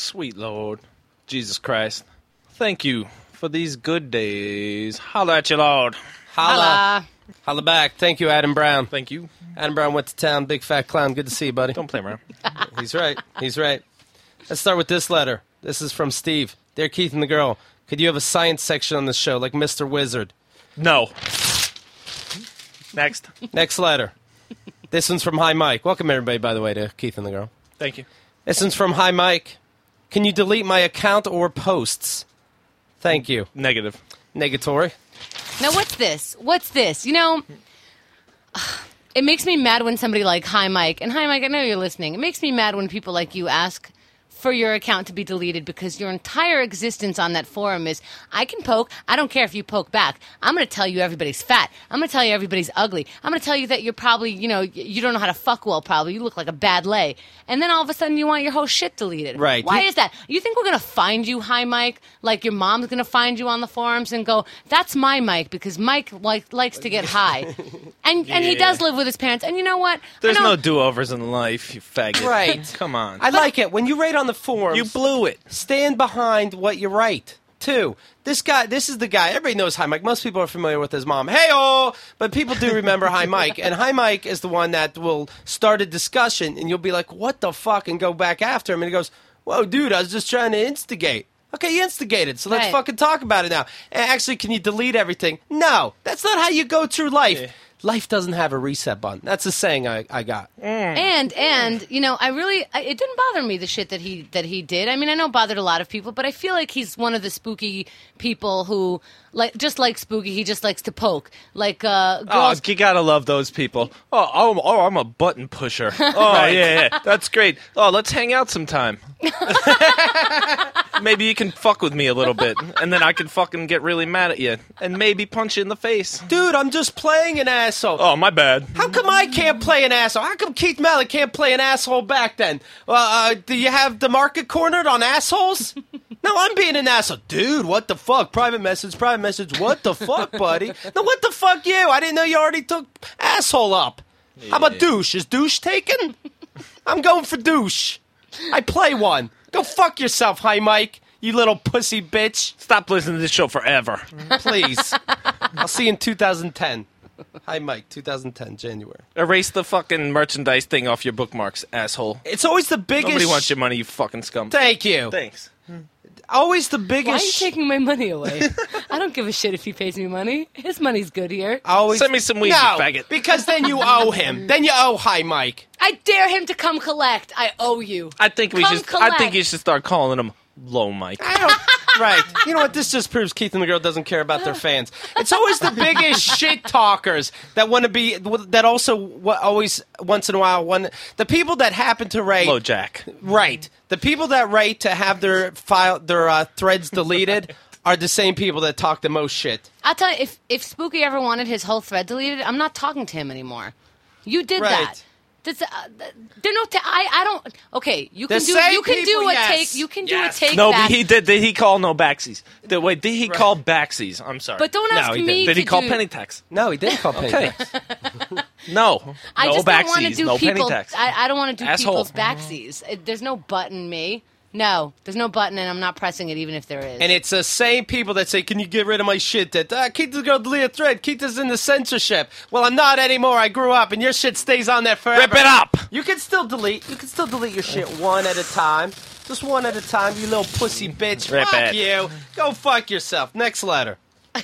Sweet Lord, Jesus Christ, thank you for these good days. Holla at you, Lord. Holla. Holla back. Thank you, Adam Brown. Thank you. Adam Brown went to town. Big fat clown. Good to see you, buddy. Don't play around. He's right. He's right. Let's start with this letter. This is from Steve. Dear Keith and the girl, could you have a science section on the show like Mr. Wizard? No. Next. Next letter. This one's from Hi Mike. Welcome, everybody, by the way, to Keith and the girl. Thank you. This one's from Hi Mike. Can you delete my account or posts? Thank you. Negative. Negatory. Now, what's this? What's this? You know, it makes me mad when somebody like, hi, Mike. And hi, Mike, I know you're listening. It makes me mad when people like you ask for your account to be deleted because your entire existence on that forum is, I can poke. I don't care if you poke back. I'm going to tell you everybody's fat. I'm going to tell you everybody's ugly. I'm going to tell you that you're probably, you know, you don't know how to fuck well, probably. You look like a bad lay. And then all of a sudden you want your whole shit deleted. Right. Why is that? You think we're going to find you, hi, Mike? Like your mom's going to find you on the forums and go, that's my Mike because Mike likes to get high. And he does live with his parents. And you know what? There's no do-overs in life, you faggot. Right. Come on. I like it. When you rate on the forums, You blew it. stand behind what you write. Two, this is the guy. Everybody knows Hi Mike. Most people are familiar with his mom. Hey-oh! But people do remember Hi Mike. And Hi Mike is the one that will start a discussion, and you'll be like, what the fuck? And go back after him. And he goes, whoa, dude, I was just trying to instigate. Okay, you instigated, so let's Right. fucking talk about it now. And actually, can you delete everything? No, that's not how you go through life. Yeah. Life doesn't have a reset button. That's a saying I got. And you know, it didn't bother me the shit that he did. I mean, I know it bothered a lot of people, but I feel like he's one of the spooky people who just like spooky. He just likes to poke, like Oh, girls. you gotta love those people. I'm a button pusher. Oh, yeah, that's great. Oh, let's hang out sometime. Maybe you can fuck with me a little bit, and then I can fucking get really mad at you, and maybe punch you in the face. Dude, I'm just playing an asshole. Oh, my bad. How come I can't play an asshole? How come Keith Mallett can't play an asshole back then? Do you have the market cornered on assholes? No, I'm being an asshole. Dude, what the fuck? Private message. What the fuck, buddy? No, what the fuck you? I didn't know you already took asshole up. How about douche? Is douche taken? I'm going for douche. I play one. Go fuck yourself, Hi Mike, you little pussy bitch. Stop listening to this show forever. Please. I'll see you in 2010. Hi Mike, 2010, January. Erase the fucking merchandise thing off your bookmarks, asshole. It's always the biggest... Nobody wants your money, you fucking scum. Thank you. Thanks. Always the Why are biggest... you taking my money away? I don't give a shit if he pays me money. His money's good here. Always... Send me some weed, no, you faggot. because then you owe him. Then you owe Hi Mike. I dare him to come collect. I owe you. I think you should start calling him Low Mike. I don't... Right. You know what? This just proves Keith and the girl doesn't care about their fans. It's always the biggest shit talkers that want to be... That also always, once in a while, the people that happen to rate... Low Jack. Right. The people that rate to have their threads deleted are the same people that talk the most shit. I'll tell you, if Spooky ever wanted his whole thread deleted, I'm not talking to him anymore. You did Right. that. They're no. I don't. Okay, you can The do. same You can people, do a yes. take. You can do a Yes. take. No, back. but he did. Did he call no backsies? Wait, did he call backsies? I'm sorry. But don't ask he me. did he to call do, penny tax? No, he didn't call penny Okay. tax. No. I no just backsies. don't want to do no penny people. tax. I don't want to do Asshole. people's backsies. There's no button me. No, there's no button, and I'm not pressing it, even if there is. And it's the same people that say, can you get rid of my shit? That Keith is going to delete a thread. Keith is in the censorship. Well, I'm not anymore. I grew up, and your shit stays on there forever. Rip it up. You can still delete. You can still delete your shit one at a time. Just one at a time, you little pussy bitch. Rip Fuck it. you. Go fuck yourself. Next letter.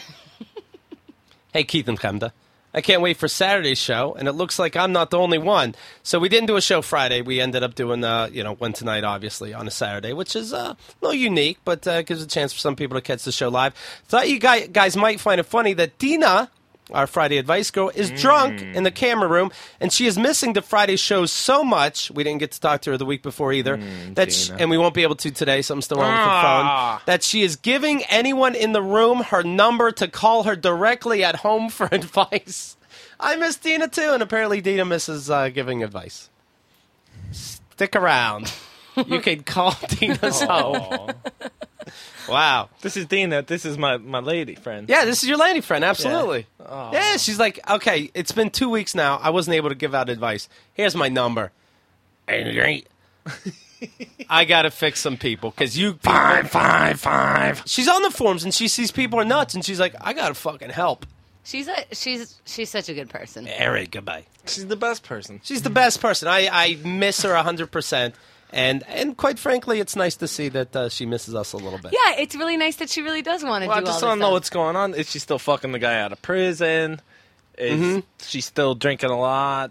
Hey, Keith and Chemda. I can't wait for Saturday's show, and it looks like I'm not the only one. So we didn't do a show Friday. We ended up doing, one tonight, obviously, on a Saturday, which is a little unique, but gives a chance for some people to catch the show live. Thought you guys might find it funny that Dina, our Friday Advice girl, is drunk in the camera room, and she is missing the Friday shows so much. We didn't get to talk to her the week before either. And we won't be able to today, something's still wrong with her phone. That she is giving anyone in the room her number to call her directly at home for advice. I miss Dina, too, and apparently Dina misses giving advice. Stick around. You can call Dina's home. Wow. This is Dina. This is my lady friend. Yeah, this is your lady friend, absolutely. Yeah, she's like, okay, it's been 2 weeks now. I wasn't able to give out advice. Here's my number. I gotta fix some people because you. Five. She's on the forums and she sees people are nuts and she's like, I gotta fucking help. She's such a good person. Eric, goodbye. She's the best person. She's the best person. I miss her 100%. And quite frankly, it's nice to see that she misses us a little bit. Yeah, it's really nice that she really does want to Well, I do all just this don't know stuff. what's going on. Is she still fucking the guy out of prison? Is she still drinking a lot?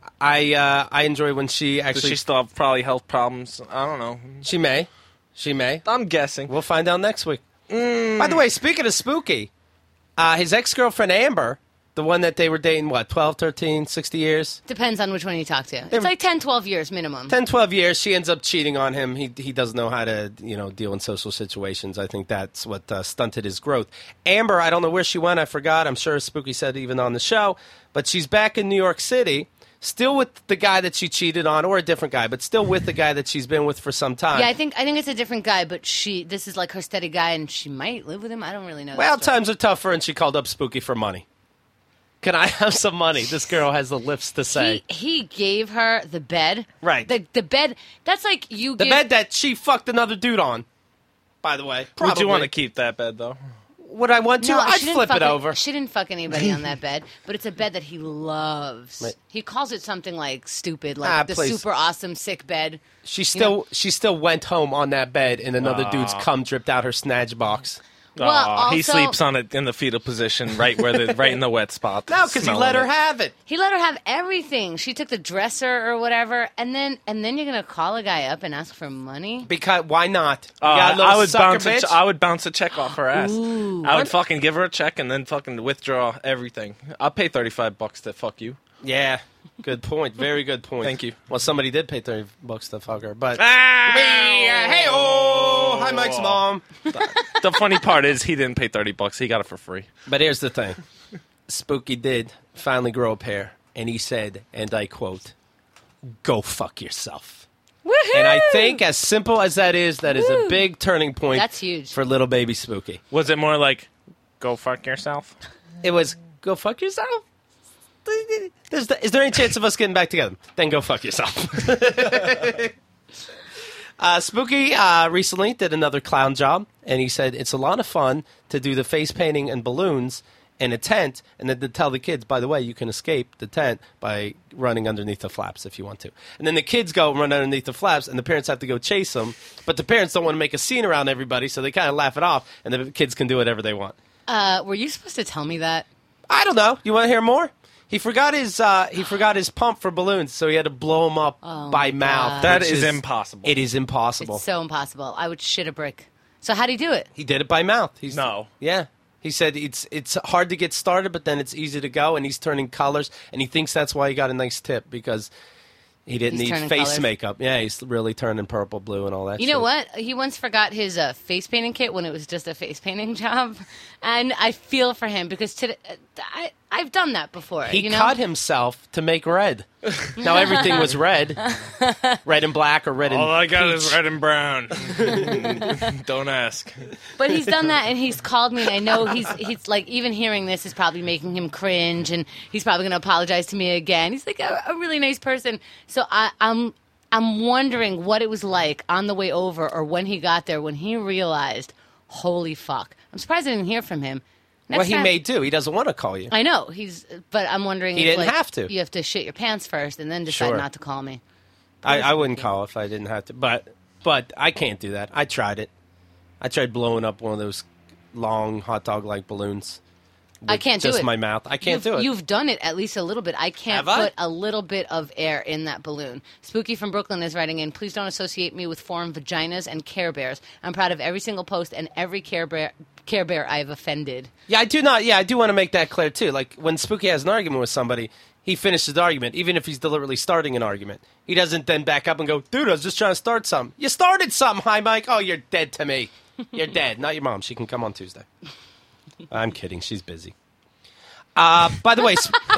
I enjoy when she Does actually. she still have probably health problems? I don't know. She may. I'm guessing. We'll find out next week. By the way, speaking of spooky, his ex-girlfriend Amber, the one that they were dating, 12, 13, 60 years? Depends on which one you talk to. It's like 10, 12 years minimum. 10, 12 years. She ends up cheating on him. He doesn't know how to deal in social situations. I think that's what stunted his growth. Amber, I don't know where she went. I forgot. I'm sure Spooky said even on the show. But she's back in New York City, still with the guy that she cheated on, or a different guy, but still with the guy that she's been with for some time. Yeah, I think it's a different guy, but this is like her steady guy, and she might live with him. I don't really know. Well, that story. times are tougher, and she called up Spooky for money. Can I have some money? This girl has the lips to say. He gave her the bed. Right. The bed. That's like you. The bed that she fucked another dude on, by the way. Probably. Would you want to keep that bed, though? Would I want to? No, I'd she didn't flip it fuck over. She didn't fuck anybody on that bed, but it's a bed that he loves. Right. He calls it something like stupid, like the please. super awesome sick bed. She still went home on that bed, and another dude's cum dripped out her snatch box. Well, Aw, he also- sleeps on it in the fetal position, right in the wet spot. No, because he let her have it. He let her have everything. She took the dresser or whatever, and then you're gonna call a guy up and ask for money. Because why not? You got a little I would sucker bounce. bitch? I would bounce a check off her ass. Ooh. I would fucking give her a check and then fucking withdraw everything. I'll pay $35 to fuck you. Yeah, good point. Very good point. Thank you. Well, somebody did pay $30 to fuck her, but Hey, hi, Mike's mom. The funny part is he didn't pay $30. He got it for free. But here's the thing: Spooky did finally grow a pair, and he said, and I quote, "Go fuck yourself." Woohoo! And I think, as simple as that is a Woo. big turning point. That's huge. For little baby Spooky. Was it more like, go fuck yourself? It was, go fuck yourself. Is there any chance of us getting back together? Then go fuck yourself. Spooky recently did another clown job, and he said it's a lot of fun to do the face painting and balloons in a tent, and then to tell the kids, by the way, you can escape the tent by running underneath the flaps if you want to. And then the kids go and run underneath the flaps, and the parents have to go chase them, but the parents don't want to make a scene around everybody, so they kind of laugh it off, and the kids can do whatever they want. Were you supposed to tell me that? I don't know. You want to hear more? He forgot his pump for balloons, so he had to blow them up by mouth. That which is impossible. It is impossible. It's so impossible. I would shit a brick. So how'd he do it? He did it by mouth. No. Yeah. He said it's hard to get started, but then it's easy to go, and he's turning colors, and he thinks that's why he got a nice tip, because he didn't He's need turning face colors. makeup. Yeah, he's really turning purple, blue, and all that You shit. know what? He once forgot his face painting kit when it was just a face painting job, and I feel for him because I've done that before. He you know? cut himself to make red. Now everything was red. Red and black or red and All I got peach. is red and brown. Don't ask. But he's done that, and he's called me, and I know he's like, even hearing this is probably making him cringe, and he's probably going to apologize to me again. He's like a really nice person. So I'm wondering what it was like on the way over or when he got there, when he realized, holy fuck. I'm surprised I didn't hear from him. Well, he time- may do. He doesn't want to call you. I know, but I'm wondering He if, didn't like, have to. You have to shit your pants first and then decide Sure. not to call me. I wouldn't call if I didn't have to. But I can't do that. I tried it. I tried blowing up one of those long hot dog-like balloons. I can't do just it. my mouth. I can't do it. You've done it at least a little bit. I can't Have I? put a little bit of air in that balloon. Spooky from Brooklyn is writing in, please don't associate me with foreign vaginas and Care Bears. I'm proud of every single post and every Care Bear I've offended. Yeah, I do not. Yeah, I do want to make that clear too. Like when Spooky has an argument with somebody, he finishes the argument, even if he's deliberately starting an argument. He doesn't then back up and go, "Dude, I was just trying to start something." You started something, hi Mike. Oh, you're dead to me. You're dead. Not your mom. She can come on Tuesday. I'm kidding. She's busy. By the way,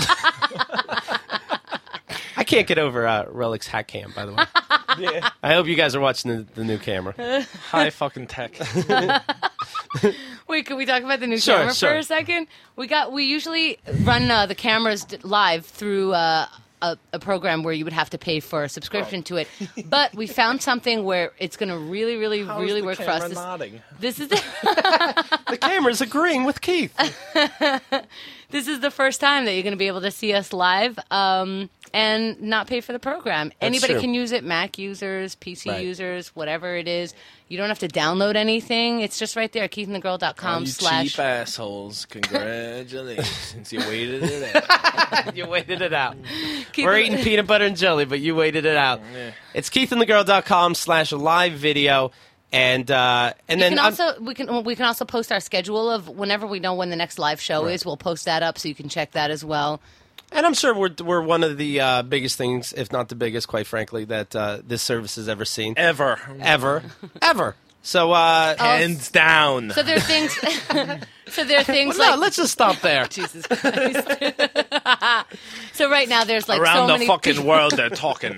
I can't get over Relic's hack cam. By the way, Yeah. I hope you guys are watching the new camera. High fucking tech. Wait, can we talk about the new Sure, camera sure. for a second? We usually run the cameras live through a program where you would have to pay for a subscription to it. But we found something where it's going to really, really, How's really the work for us. camera nodding? This is The camera's agreeing with Keith. this is the first time that you're going to be able to see us live and not pay for the program. Anybody true. can use it, Mac users, PC Right. users, whatever it is. You don't have to download anything. It's just right there, keithandthegirl.com You / cheap assholes. Congratulations. You waited it out. You waited it out. Keith We're and- eating peanut butter and jelly, but you waited it out. Yeah. It's keithandthegirl.com / live video. And then we can also post our schedule of whenever we know when the next live show is. We'll post that up so you can check that as well. and I'm sure we're one of the biggest things, if not the biggest, quite frankly, that this service has ever seen. Ever. Ever. So, Hands down. So there are things. So there are things well, like no, let's just stop there. Jesus Christ. So right now there's like Around so the many fucking world, they're talking.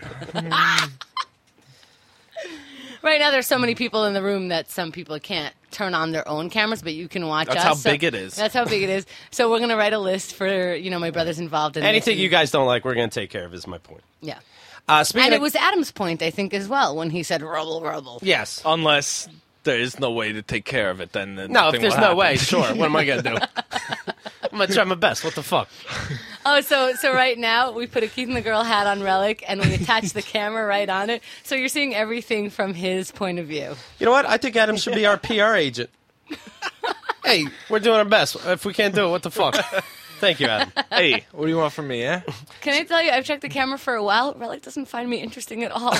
Right now there's so many people in the room that some people can't turn on their own cameras, but you can watch That's us. how So- big it is. That's how big it is. So we're gonna write a list for my brothers involved in Anything this. you guys don't like, we're going to take care of, is my point. Yeah. Speaking And of, it was Adam's point, I think, as well, when he said rubble, rubble. yes. Unless there is no way to take care of it, then No, if nothing there's will no happen. way, sure. What am I going to do? I'm going to try my best. What the fuck? Oh, so right now we put a Keith and the Girl hat on Relic and we attach the camera right on it. So you're seeing everything from his point of view. You know what? I think Adam should be our PR agent. Hey, we're doing our best. If we can't do it, what the fuck? Thank you, Adam. Hey, what do you want from me, eh? Can I tell you, I've checked the camera for a while. Relic doesn't find me interesting at all.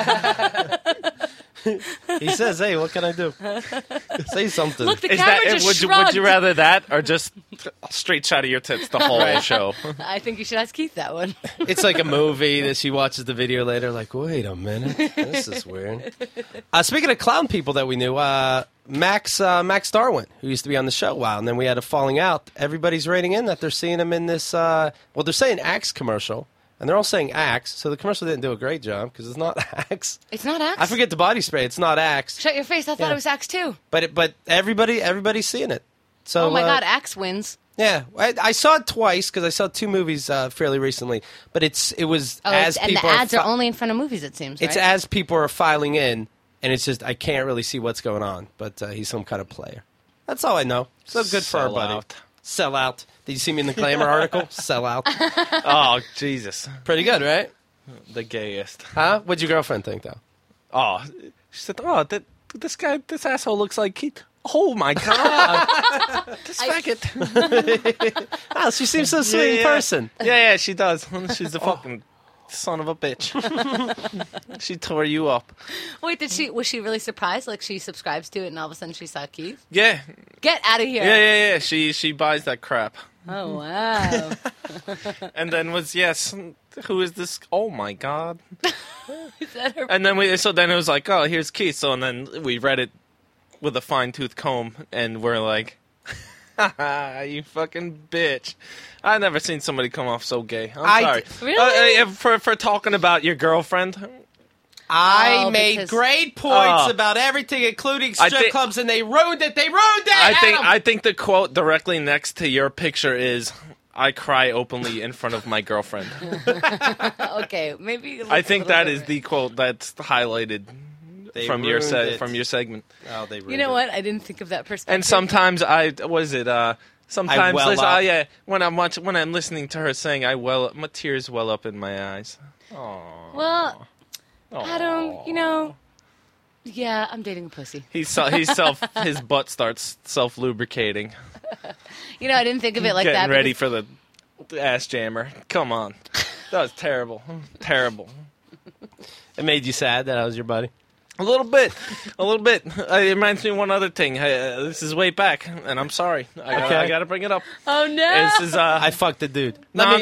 He says, hey, what can I do? Say something. Look, the Is camera that just would shrugged. you rather that or just a straight shot of your tits the whole show? I think you should ask Keith that one. It's like a movie that she watches the video later, like, wait a minute, this is weird. Speaking of clown people that we knew, Max Darwin, who used to be on the show a while, and then we had a falling out. Everybody's writing in that they're seeing him in this, they're saying Axe commercial, and they're all saying Axe, so the commercial didn't do a great job, because it's not Axe. It's not Axe? I forget the body spray, it's not Axe. Shut your face. I thought Yeah. it was Axe too. But everybody's seeing it. So, Oh my God, Axe wins. Yeah, I saw it twice, because I saw two movies fairly recently, but it was as And people the ads are fi- only in front of movies, it seems, It's right? as people are filing in, and it's just I can't really see what's going on. But he's some kind of player. That's all I know. So good for our Sell buddy. out. Sell out. Did you see me in the Glamour article? Sell out. Oh, Jesus. Pretty good, right? The gayest. Huh? What'd your girlfriend think, though? Oh, she said, this asshole looks like Keith. Oh, my God. This faggot. Oh, she seems so sweet in person. Yeah, she does. She's a fucking son of a bitch. She tore you up. Wait, was she really surprised? Like she subscribes to it and all of a sudden she saw Keith? Yeah. Get out of here. Yeah. She buys that crap. Oh, wow. And then who is this? Oh, my God. Is that her? And then then it was like, oh, here's Keith. So and then we read it with a fine-tooth comb, and we're like, you fucking bitch. I've never seen somebody come off so gay. I'm sorry. Really? For talking about your girlfriend. I Oh, made because- great points Oh. about everything, including I strip think- clubs, and they ruined it. They ruined it. I think the quote directly next to your picture is, I cry openly in front of my girlfriend. Okay, maybe. it I looks think a that little is bit the quote that's highlighted They from your ruined it. from your segment. Oh, they ruined You know it. what? I didn't think of that perspective. And sometimes sometimes well listen, up. when I'm listening to her sing, my tears well up in my eyes. Well, Adam, yeah, I'm dating a pussy. His butt starts self lubricating, I didn't think of it like getting that. ready because- for the ass jammer. Come on, that was terrible. It made you sad that I was your buddy. A little bit. It reminds me of one other thing. This is way back, and I'm sorry. I gotta bring it up. Oh no! This is I fucked the dude. no,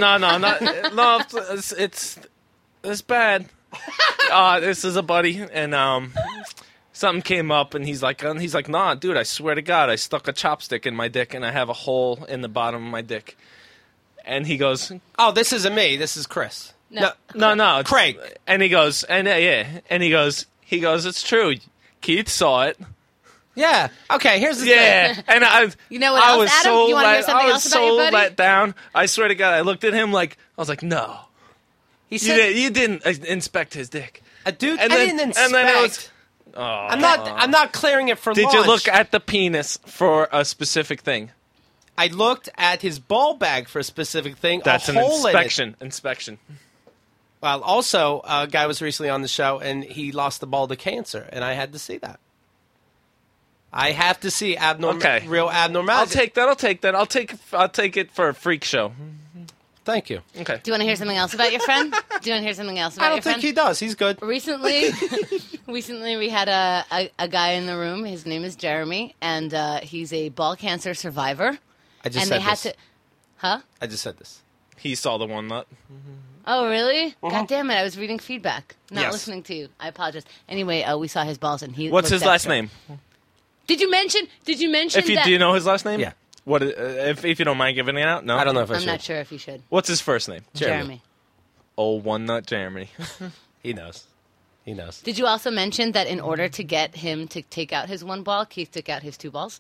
it's bad. This is a buddy, and something came up, and he's like, nah, dude, I swear to God, I stuck a chopstick in my dick, and I have a hole in the bottom of my dick. And he goes, Oh, this isn't me. This is Chris. No. no, it's- Craig. And he goes, and he goes, it's true. Keith saw it. Yeah. Okay. Here's the thing. Yeah, and You know what I else, was Adam? so You wanna hear something I was else about so your buddy? let down. I swear to God, I looked at him like I was like, no. He said, You didn't inspect his dick. dude, And I then- didn't and then it inspect. was- Oh. I'm not clearing it for Did launch. you look at the penis for a specific thing? I looked at his ball bag for a specific thing. That's a an hole in it. inspection. Well, also, a guy was recently on the show, and he lost the ball to cancer, and I had to see that. I have to see Okay. real abnormality. I'll take that. I'll take it for a freak show. Thank you. Okay. Do you want to hear something else about your friend? Do you want to hear something else about I your don't friend? think he does. He's good. Recently we had a guy in the room. His name is Jeremy, and he's a ball cancer survivor. I just And said they had this. to, huh? I just said this. He saw the one nut. Oh, really? God damn it! I was reading feedback, not Yes. listening to you. I apologize. Anyway, we saw his balls, and he. What's looked his last extra. name? Did you mention? Do that? you know his last name? Yeah. What? If you don't mind giving it out? No. I don't know if I I'm should. not sure if you should. What's his first name? Jeremy. Oh, one nut Jeremy. He knows. He knows. Did you also mention that in order to get him to take out his one ball, Keith took out his two balls?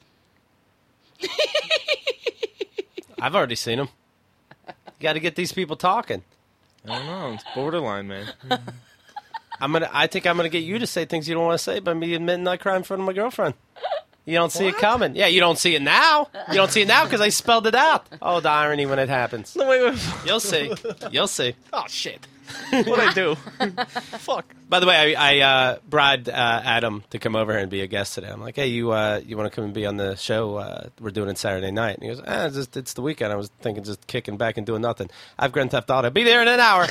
I've already seen him. You got to get these people talking. I don't know. It's borderline, man. I think I'm gonna get you to say things you don't want to say by me admitting I cry in front of my girlfriend. You don't see it coming. Yeah, you don't see it now. You don't see it now because I spelled it out. Oh, the irony when it happens. No, wait. You'll see. You'll see. Oh shit. What'd I do? Fuck. By the way, I bribed Adam to come over here and be a guest today. I'm like, hey, you want to come and be on the show? We're doing it Saturday night. And he goes, it's the weekend. I was thinking just kicking back and doing nothing. I have Grand Theft Auto. Be there in an hour.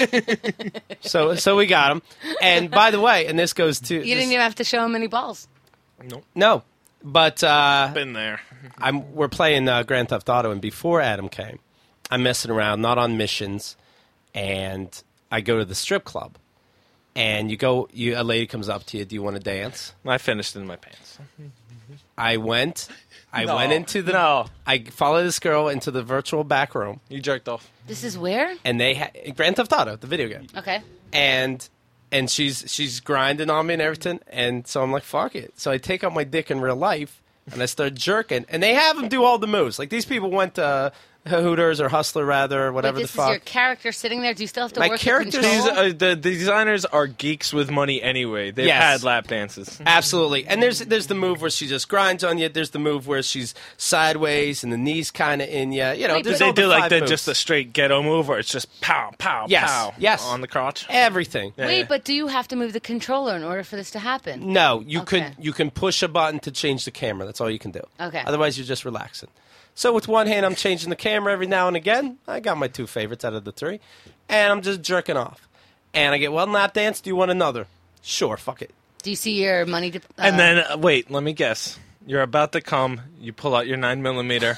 so we got him. And by the way, and this goes to... You didn't even have to show him any balls. Nope. No. But Been there. we're playing Grand Theft Auto, and before Adam came, I'm messing around, not on missions, and I go to the strip club. And a lady comes up to you. Do you want to dance? I finished in my pants. I went No. into the. No. I followed this girl into the virtual back room, You jerked off. This is where? and they had Grand Theft Auto, the video game, Okay. and she's grinding on me and everything, and so I'm like, fuck it. So I take out my dick in real life, and I start jerking, and they have them do all the moves. Like these people went to Hooters or Hustler rather, or whatever Wait, the this fuck. is your character sitting there? Do you still have to My work the character's- control? The designers are geeks with money anyway. They've Yes. had lap dances. Absolutely. And there's the move where she just grinds on you. There's the move where she's sideways and the knees kind of in you. You know, Wait, there's Did all they do like five the moves. just a straight ghetto move, or it's just pow, pow, Yes, pow yes. on the crotch? everything. Yeah. Wait, but do you have to move the controller in order for this to happen? No, you Okay. you can push a button to change the camera. That's all you can do. Okay. Otherwise, you're just relaxing. So with one hand, I'm changing the camera every now and again. I got my two favorites out of the three, and I'm just jerking off. And I get one lap dance. Do you want another? Sure, fuck it. Do you see your money? And then wait, let me guess. You're about to come. You pull out your 9mm.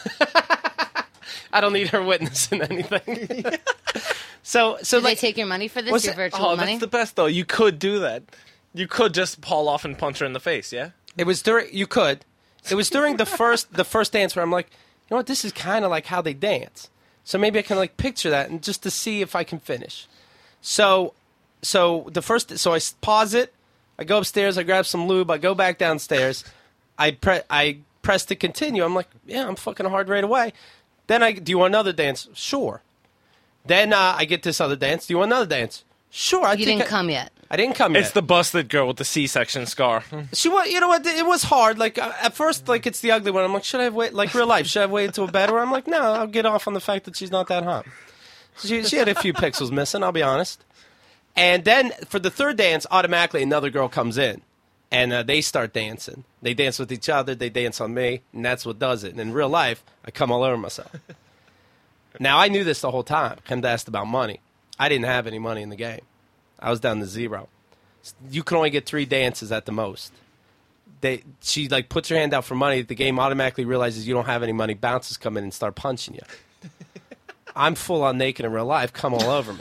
I don't need her witnessing anything. so do they like, take your money for this? what's Your it- virtual Oh, money? that's the best though. You could do that. You could just haul off and punch her in the face. Yeah. it was during you could. It was during the first dance where I'm like, you know what, this is kind of like how they dance. So maybe I can like picture that and just to see if I can finish. So I pause it. I go upstairs. I grab some lube. I go back downstairs. I press to continue. I'm like, yeah, I'm fucking hard right away. Then do you want another dance? Sure. Then I get this other dance. Do you want another dance? Sure. you didn't come yet. I didn't come yet. It's the busted girl with the C-section scar. She was, you know what? It was hard. Like at first, like it's the ugly one. I'm like, should I have waited? Like real life, should I have waited till a better? I'm like, no, I'll get off on the fact that she's not that hot. She had a few pixels missing. I'll be honest. And then for the third dance, automatically another girl comes in, and they start dancing. They dance with each other. They dance on me, and that's what does it. And in real life, I come all over myself. Now I knew this the whole time. Ken asked about money. I didn't have any money in the game. I was down to zero. You can only get 3 dances at the most. She like puts her hand out for money. The game automatically realizes you don't have any money. Bounces come in and start punching you. I'm full on naked in real life. Come all over me.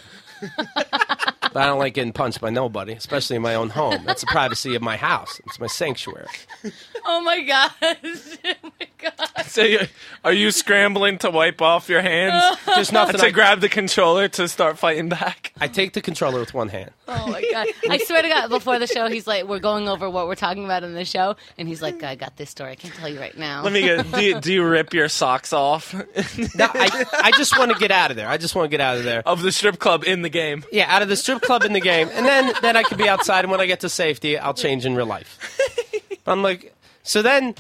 But I don't like getting punched by nobody, especially in my own home. That's the privacy of my house. It's my sanctuary. Oh my gosh! Oh my god! So Are you scrambling to wipe off your hands? There's nothing. To grab the controller to start fighting back? I take the controller with one hand. Oh my god! I swear to God, before the show, he's like, "We're going over what we're talking about in the show," and he's like, "I got this story. I can't tell you right now." Let me get. Do you rip your socks off No, I just want to get out of there. I just want to get out of there. of the strip club in the game? Yeah, out of the strip club in the game, and then I can be outside. And when I get to safety, I'll change in real life. But I'm like, so then.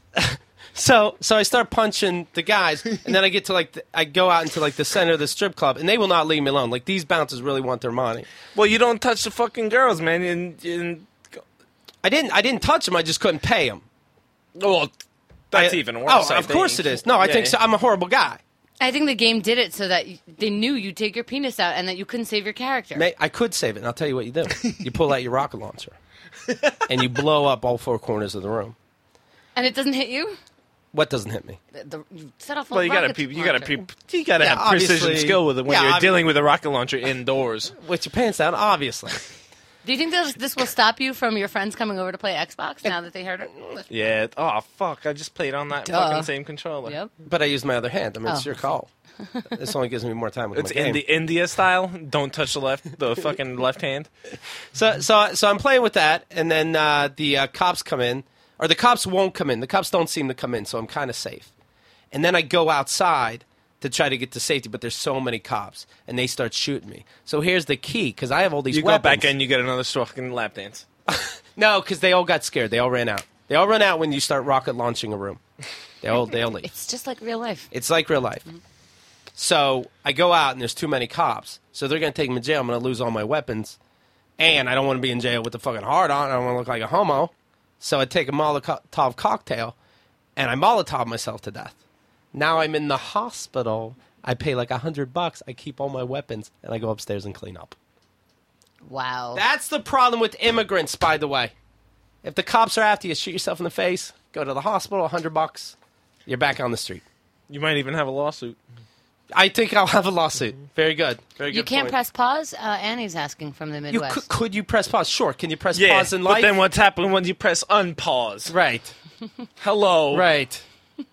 So I start punching the guys, and then I get to I go out into the center of the strip club, and they will not leave me alone. Like, these bouncers really want their money. Well, you don't touch the fucking girls, man. And I didn't touch them. I just couldn't pay them. well, that's even worse. Oh, I of course think. it is. No, I Yeah, think so. I'm a horrible guy. I think the game did it so that they knew you'd take your penis out and that you couldn't save your character. I could save it, and I'll tell you what you do. You pull out your rocket launcher, and you blow up all four corners of the room. And it doesn't hit you? What doesn't hit me? You set off a Well, you gotta rocket have Yeah, precision obviously. skill when Yeah, you're dealing with a rocket launcher indoors. With your pants down, obviously. Do you think this will stop you from your friends coming over to play Xbox now that they heard it? Yeah. Oh fuck! I just played on that Duh. fucking same controller. Yep. But I use my other hand. I mean, it's Oh. your call. This only gives me more time with It's my game. in the India style. Don't touch the fucking left hand. So I'm playing with that, and then the cops come in, or the cops won't come in. The cops don't seem to come in, so I'm kind of safe. And then I go outside to try to get to safety, but there's so many cops, and they start shooting me. So here's the key, because I have all these You weapons. go back in, you get another fucking lap dance. No, because they all got scared. They all ran out. They all run out when you start rocket launching a room. They all leave. It's just like real life. It's like real life. So I go out, and there's too many cops. So they're going to take me to jail. I'm going to lose all my weapons. And I don't want to be in jail with the fucking heart on. I don't want to look like a homo. So I take a Molotov cocktail, and I Molotov myself to death. Now I'm in the hospital. I pay like $100. I keep all my weapons, and I go upstairs and clean up. Wow. That's the problem with immigrants, by the way. If the cops are after you, shoot yourself in the face, go to the hospital, $100. You're back on the street. You might even have a lawsuit. I think I'll have a lawsuit. Very good. Very good. You can't point. press pause? Annie's asking from the You Midwest. could you press pause? Sure. Can you press Yeah, pause in life? but then what's happening when you press unpause? Right. Hello. Right.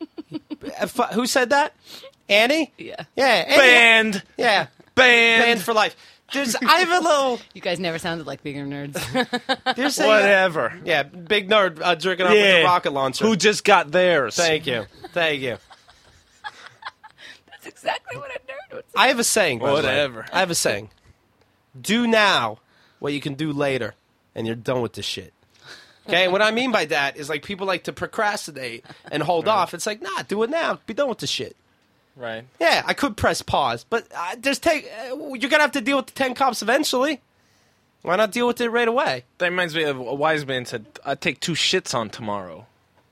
Who said that? Annie? Yeah. Yeah. Annie. Banned. Yeah. Banned. Banned for life. I have a little. You guys never sounded like bigger nerds. There's a, Whatever. yeah, big nerd jerking off with a rocket launcher. Who just got theirs? Thank you. Thank you. That's exactly what a nerd would say. I have a saying. by the way. Whatever. I have a saying. Do now what you can do later, and you're done with this shit. Okay, and what I mean by that is like people like to procrastinate and hold off. It's like, nah, do it now. Be done with this shit. Right. Yeah, I could press pause, but you're gonna have to deal with the 10 cops eventually. Why not deal with it right away? That reminds me of a wise man said, "I'd take 2 shits on tomorrow."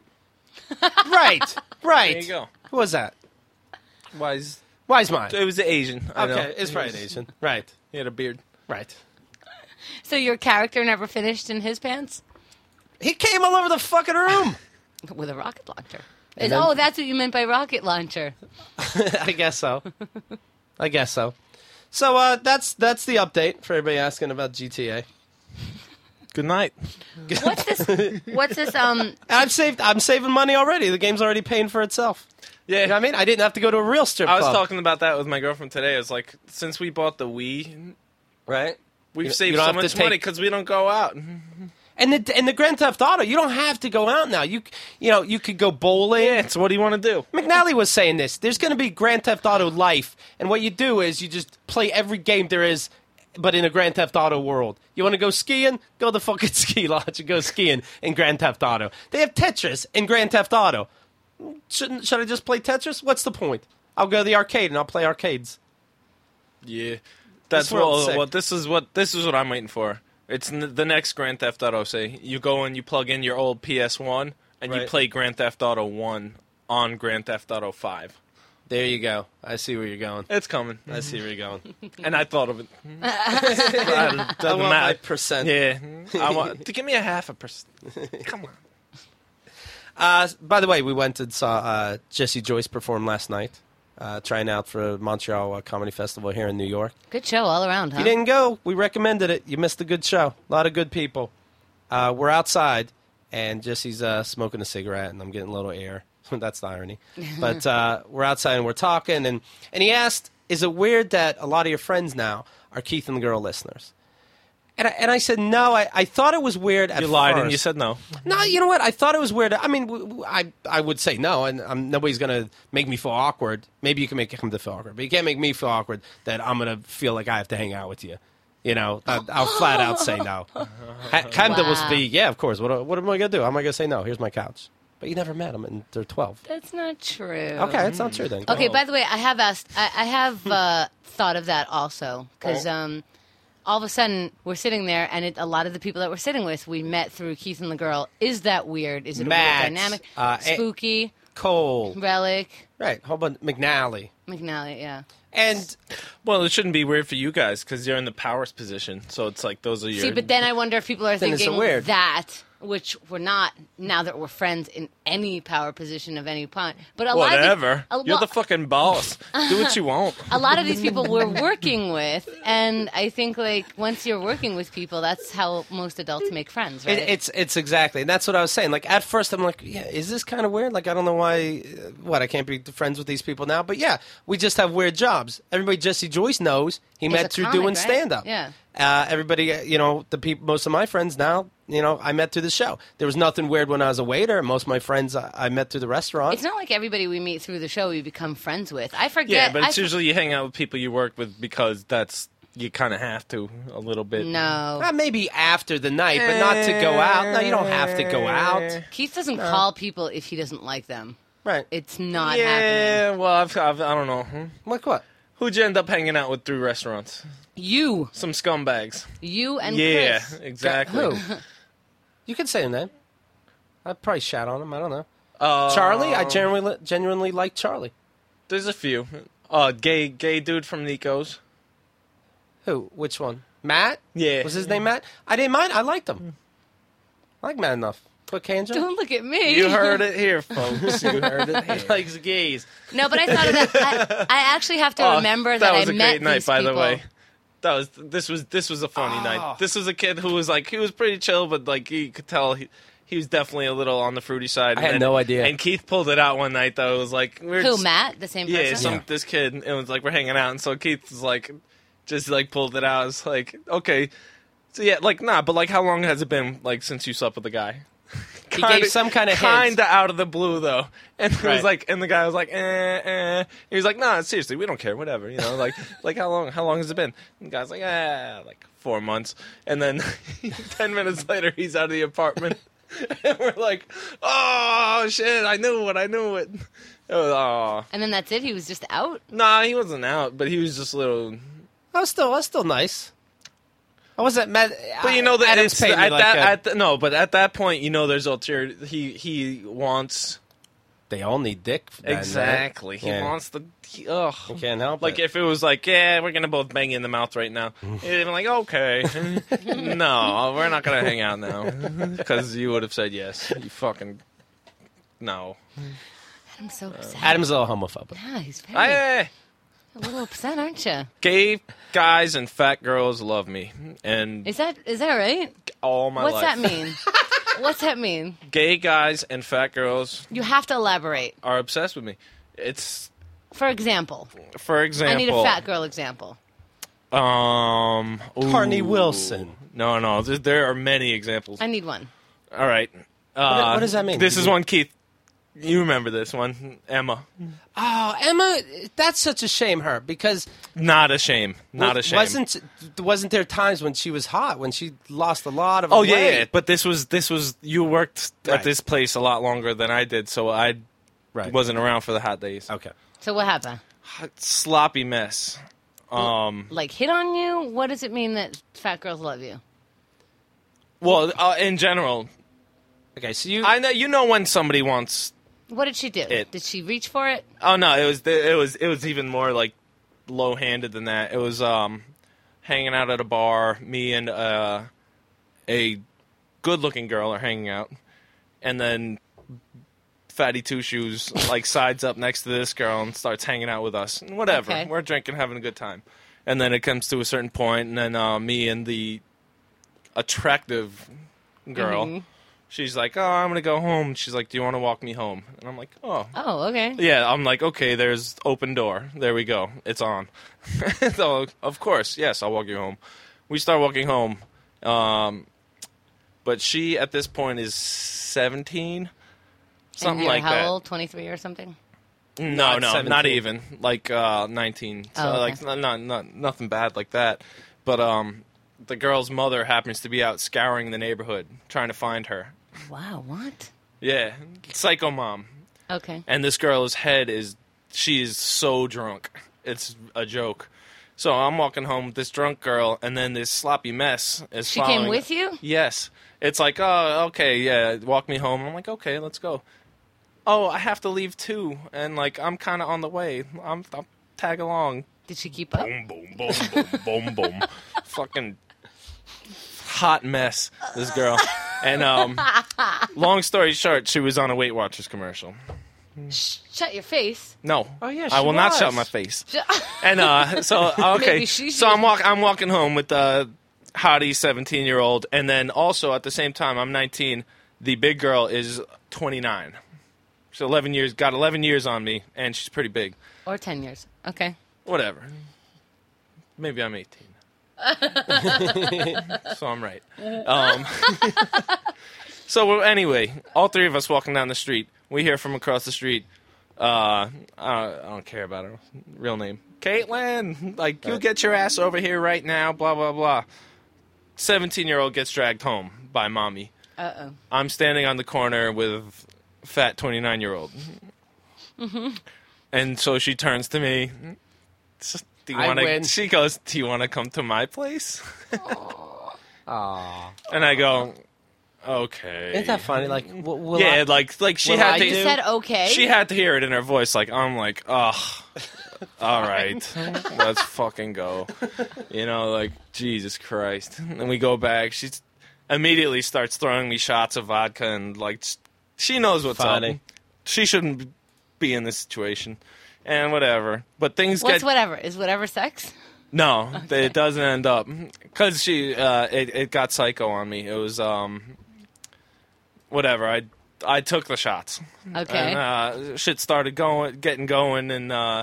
Right, right. There you go. Who was that? Wise. Wise mind. It was the Asian. I know. Okay, it's right, Asian. Right, He had a beard. right. So your character never finished in his pants? He came all over the fucking room. With a rocket launcher. And then- Oh, that's what you meant by rocket launcher. I guess so. I guess so. So that's the update for everybody asking about GTA. Good night. What's this? What's this? I'm saving money already. The game's already paying for itself. Yeah. You know what I mean? I didn't have to go to a real strip I was club. talking about that with my girlfriend today. I was like, since we bought the Wii, right? we've You saved don't so have to much take- money because we don't go out. And the Grand Theft Auto, you don't have to go out now. You could go bowling. Yeah, so what do you want to do? McNally was saying this. There's going to be Grand Theft Auto Life, and what you do is you just play every game there is, but in a Grand Theft Auto world. You want to go skiing? Go to the fucking ski lodge and go skiing in Grand Theft Auto. They have Tetris in Grand Theft Auto. Should I just play Tetris? What's the point? I'll go to the arcade and I'll play arcades. Yeah, that's This world's sick. what this is what I'm waiting for. It's the next Grand Theft Auto. Say you go and you plug in your old PS1 and you Right. play Grand Theft Auto 1 on Grand Theft Auto 5. There you go. I see where you're going. It's coming, I see where you're going. and I thought of it. I Doesn't want my matter. percent. Yeah, I want to give me a 0.5%. Come on. By the way, we went and saw Jesse Joyce perform last night, trying out for Montreal Comedy Festival here in New York. good show all around, huh? You didn't go. We recommended it. You missed a good show. A lot of good people. We're outside, and Jesse's smoking a cigarette, and I'm getting a little air. That's the irony. But we're outside and we're talking, and he asked, "Is it weird that a lot of your friends now are Keith and the Girl listeners?" And I said no. I thought it was weird at first. You lied and you said no. No, you know what? I thought it was weird. I mean, I would say no, and nobody's going to make me feel awkward. Maybe you can make him to feel awkward, but you can't make me feel awkward that I'm going to feel like I have to hang out with you. You know, I'll flat out say no. Hamda will be, yeah, of course. What am I going to do? How am I going to say no? Here's my couch. But you never met them, and they're 12. That's not true. Okay, it's not true then. Okay, by the way, I have asked. I have thought of that also because all of a sudden we're sitting there, and a lot of the people that we're sitting with we met through Keith and the Girl. Is that weird? Is it a Matt, weird dynamic? Spooky, Cole, Relic, right? How about McNally? McNally, yeah. And Well, it shouldn't be weird for you guys because you're in the powers position. So it's like those are your. See, but then I wonder if people are Then it's thinking weird. that, which we're not now that we're friends in any power position of any point. But a lot Whatever. of You're the fucking boss. Do what you want. a lot of these people we're working with, and I think like once you're working with people, that's how most adults make friends, right? it's exactly, and that's what I was saying. Like at first, I'm like, yeah, is this kind of weird? Like I don't know why. I can't be friends with these people now. But yeah, we just have weird jobs. Everybody, Jesse Joyce knows he He's met a through comic, doing right? stand up. Yeah. Everybody, the people, most of my friends now, I met through the show. There was nothing weird when I was a waiter. Most of my friends I met through the restaurant. It's not like everybody we meet through the show we become friends with. I forget. Yeah, but it's usually you hang out with people you work with because you kind of have to a little bit. No. Maybe after the night, but not to go out. No, you don't have to go out. Keith doesn't call people if he doesn't like them. Right. It's not happening. Yeah, well, I don't know. Like what? Who'd you end up hanging out with through restaurants? You Some scumbags. and Yeah, Chris. exactly. Who? You could say him then. I'd probably shout on him. I don't know. Charlie? I genuinely like Charlie. There's a few. Gay dude from Nico's. Who? Which one? Matt? Yeah. Was his name Matt? I didn't mind. I liked him. I like Matt enough. Quick hand job. Don't look at me. You heard it here, folks. You heard it here. He likes gays. No, but I thought of that. I actually have to remember that was I a met great night, these by people. the way. This was a funny night. This was a kid who was like, he was pretty chill, but like you could tell he was definitely a little on the fruity side. I had no idea. And Keith pulled it out one night though. It was like Who, Matt? The same person? Yeah, this kid. It was like we're hanging out, and so Keith was like, just like pulled it out. It's like, okay, so yeah, like but like how long has it been like since you slept with the guy? He gave some kind of hint. Kinda out of the blue though, and it Right. was like, and the guy was like, He was like, nah, seriously, we don't care, whatever, like how long has it been? And the guy's like, like 4 months, and then 10 minutes later, he's out of the apartment, and we're like, oh shit, I knew it. It was, And then that's it? He was just out? nah, he wasn't out, but he was just a little. I was still nice. I wasn't mad. But you know that Adam's it's paid me but at that point, there's ulterior. He wants they all need dick. Then, right? exactly. He Yeah. wants ugh. You can't help Like it. if it was like, yeah, we're gonna both bang you in the mouth right now. You'd be like, okay, no, we're not gonna hang out now because you would have said yes. You fucking no. I'm so upset. Adam's a little homophobic. Yeah, he's very I, a little upset, aren't you? gay guys and fat girls love me, and Is that right? all my What's life. that mean? What's that mean? Gay guys and fat girls You have to elaborate. are obsessed with me. It's For example, for example. I need a fat girl example. Carney Ooh. Wilson. No. There are many examples. I need one. All right. What does that mean? This is one, Keith. You remember this one, Emma? Oh, Emma, that's such a shame. Her because Not a shame. Not a shame. Wasn't there times when she was hot when she lost a lot of Oh weight? yeah. But this was you worked Right. at this place a lot longer than I did, so I Right. wasn't around for the hot days. Okay. So what happened? Sloppy mess. Like hit on you? What does it mean that fat girls love you? Well, in general, Okay. So you. I know when somebody wants. What did she do? Did she reach for it? Oh no, it was even more like low-handed than that. It was hanging out at a bar. Me and a good-looking girl are hanging out, and then Fatty Two Shoes like sides up next to this girl and starts hanging out with us. And whatever, Okay. we're drinking, having a good time, and then it comes to a certain point, and then me and the attractive girl She's like, oh, I'm going to go home. She's like, do you want to walk me home? And I'm like, oh. Oh, okay. Yeah, I'm like, okay, there's open door. There we go. It's on. So, of course, yes, I'll walk you home. We start walking home. But she, at this point, is 17. Something and you're like how that. old? 23 or something? No, Not not 17. even. Like 19. So, Oh, okay. like, not nothing bad like that. But the girl's mother happens to be out scouring the neighborhood, trying to find her. Wow, what? Yeah, psycho mom. Okay. And this girl's head she is so drunk. It's a joke. So I'm walking home with this drunk girl, and then this sloppy mess is She following. came with you? Yes. It's like, oh, okay, yeah, walk me home. I'm like, okay, let's go. Oh, I have to leave too, and like I'm kind of on the way. I'm tag along. Did she keep up? Boom, boom, boom, boom, boom, boom. Fucking hot mess, this girl. And long story short, she was on a Weight Watchers commercial. Shut your face. No. Oh, yeah, I she will not was. shut my face. And so okay, Maybe she so should. I'm walking home with the hottie 17-year-old, and then also at the same time I'm 19. The big girl is 29. So 11 years on me, and she's pretty big. Or 10 years. Okay. Whatever. Maybe I'm 18. So I'm right. So anyway, all three of us walking down the street. We hear from across the street. I don't care about her real name. Caitlin, like, you get your ass over here right now, blah, blah, blah. 17-year-old gets dragged home by mommy. Uh-oh. I'm standing on the corner with fat 29-year-old. Mm-hmm. And so she turns to me. Do you I wanna, win. she goes, do you want to come to my place? Aw. And I go, okay. Isn't that funny? Like, will Yeah, I, like she will had I to. You do? said okay? She had to hear it in her voice. Like, I'm like, ugh. All right, let's fucking go. You know, like, Jesus Christ. And we go back. She immediately starts throwing me shots of vodka, and like, she knows what's Funny. up. She shouldn't be in this situation, and whatever. But things What's get whatever? Is whatever sex? no. It doesn't end up because it got psycho on me. It was whatever. I took the shots. Okay. And shit started getting going, and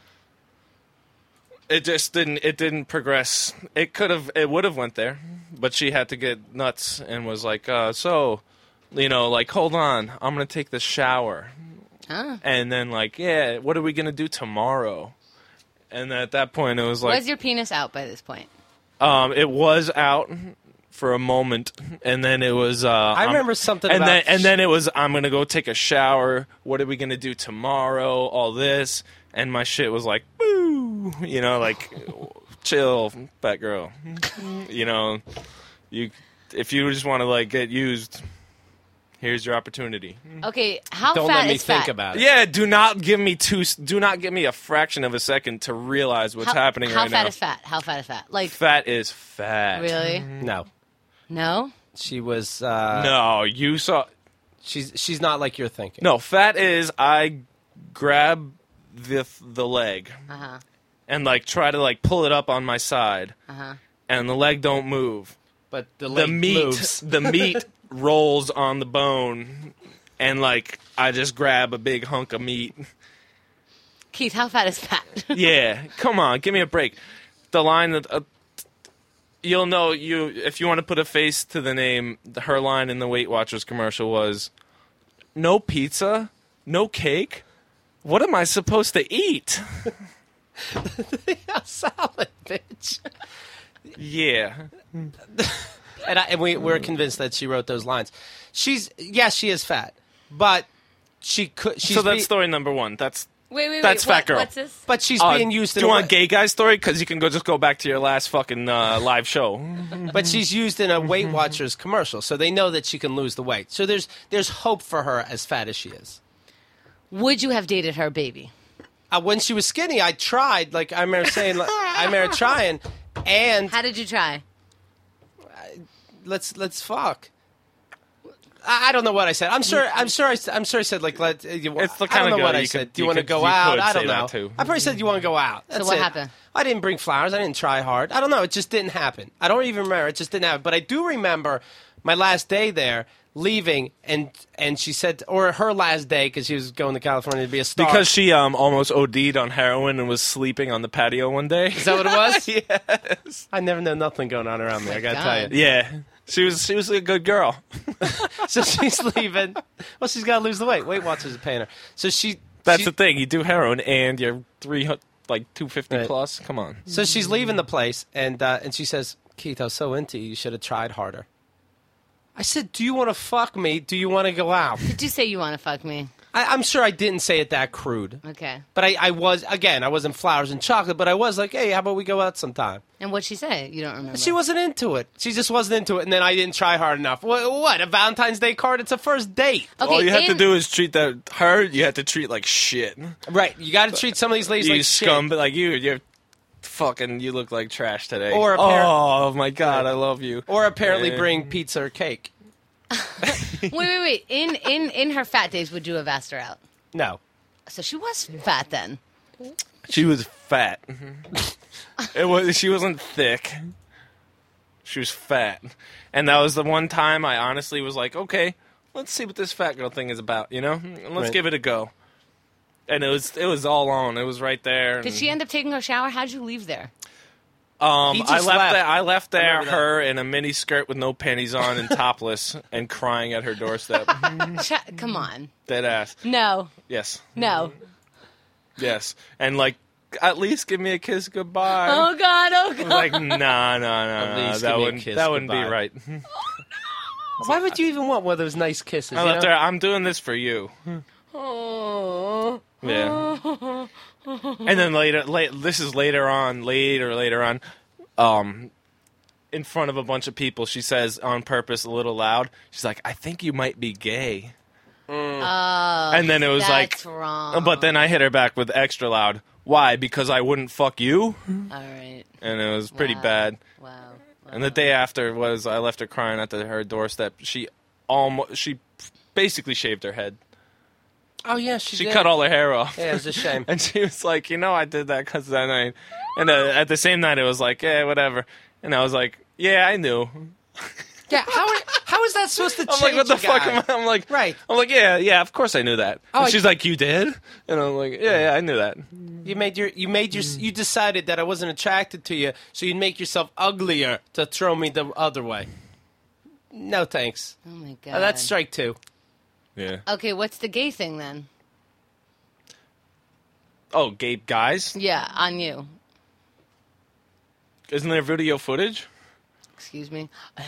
it just didn't progress. It would have went there, but she had to get nuts and was like, so, you know, like, hold on, I'm gonna take the shower, Huh. and then like, yeah, what are we gonna do tomorrow? And at that point, it was like, Was your penis out by this point? it was out for a moment, and then it was. I remember something and about... then it was. I'm gonna go take a shower. What are we gonna do tomorrow? All this, and my shit was like, boo. You know, like, chill, fat girl. You know, if you just want to like get used, here's your opportunity. Okay, how Don't fat let me is think fat? about it. Yeah, do not give me a fraction of a second to realize what's happening how right now. fat is fat? How fat is fat? Like, Fat is fat. really? No. No? She was... No, you saw. She's not like you're thinking. No, fat is I grab the leg Uh-huh. and like try to like pull it up on my side, Uh-huh. and the leg don't move. But the The leg meat, moves. the meat rolls on the bone, and like I just grab a big hunk of meat. Keith, how fat is fat? Yeah, come on, give me a break. The line that you'll know if you want to put a face to the name. Her line in the Weight Watchers commercial was, "No pizza, no cake. What am I supposed to eat?" A salad, bitch. Yeah. And we're convinced that she wrote those lines. She is fat, but she could. She's So that's story number one. That's Wait. That's fat girl. What's this? but she's being used. Do in you a want a way- gay guy story? Because you can just go back to your last fucking live show. But she's used in a Weight Watchers commercial, so they know that she can lose the weight. So there's hope for her as fat as she is. Would you have dated her baby? When she was skinny, I tried. Like I remember saying, I remember trying, and How did you try? let's fuck. I don't know what I said. I'm sure I said like It's the I kind don't of know girl what I you said. could- Do you you want to could- go you out? could I say don't know. that, too. I probably said you want to go out. That's what it. happened? I didn't bring flowers. I didn't try hard. I don't know. It just didn't happen. I don't even remember. It just didn't happen. But I do remember my last day there, leaving, and she said, or her last day because she was going to California to be a star. Because she almost OD'd on heroin and was sleeping on the patio one day. Is that what it was? Yes. I never know nothing going on around me. I gotta tell God. you. Yeah. She was a good girl. So she's leaving. Well, she's got to lose the weight. Weight Watchers are paying her. So That's the thing. You do heroin and you're 250 Right. plus. Come on. So she's leaving the place, and she says, "Keith, I was so into you. You should have tried harder." I said, "Do you want to fuck me? Do you want to go out?" Did you say you want to fuck me? I'm sure I didn't say it that crude, Okay. but I wasn't flowers and chocolate, but I was like, "Hey, how about we go out sometime?" And what'd she say? You don't remember. She wasn't into it. She just wasn't into it, and then I didn't try hard enough. What? A Valentine's Day card? It's a first date, Okay, All you have to in- do is treat her. You have to treat like shit. right? You got to treat some of these ladies You like scum, shit. but like you're fucking. You look like trash today. Or apparent- oh my god, I love you. Or apparently Yeah. bring pizza or cake. Wait. In her fat days, would you have asked her out? No. So she was fat then. She was fat. She wasn't thick. She was fat, and that was the one time I honestly was like, okay, let's see what this fat girl thing is about. And let's Right. give it a go. And it was all on. It was right there. Did she end up taking her shower? How'd you leave there? He I just left left. there. I left there. remember that. Her in a mini skirt with no panties on and topless, and crying at her doorstep. Come on. Dead ass. No. Yes. No. Yes. And like, at least give me a kiss goodbye. Oh God. Oh I was God. like, nah, least that give me a wouldn't kiss that wouldn't be goodbye. right. Why would you even want one of those nice kisses? I you left know? her. I'm doing this for you. Oh. Yeah. And then this is later on, in front of a bunch of people, she says on purpose, a little loud, she's like, I think you might be gay. Oh. And then it was That's like, wrong. but then I hit her back with extra loud. Why? Because I wouldn't fuck you? All right. And it was pretty Wow. bad. Wow. And the day after I left her crying at her doorstep. She basically shaved her head. Oh yeah, she did. Cut all her hair off. Yeah, it was a shame. And she was like, I did that because that night. And at the same night, it was like, yeah, whatever. And I was like, yeah, I knew. Yeah, how is that supposed to change? I'm like, what the a fuck guy? am I? I'm like, Right. I'm like, yeah, of course I knew that. Oh, And she's like, you did? And I'm like, yeah, I knew that. You decided that I wasn't attracted to you, so you'd make yourself uglier to throw me the other way. No thanks. Oh my God. That's strike two. Yeah. Okay, what's the gay thing then? Oh, gay guys? Yeah, on you. Isn't there video footage? Excuse me.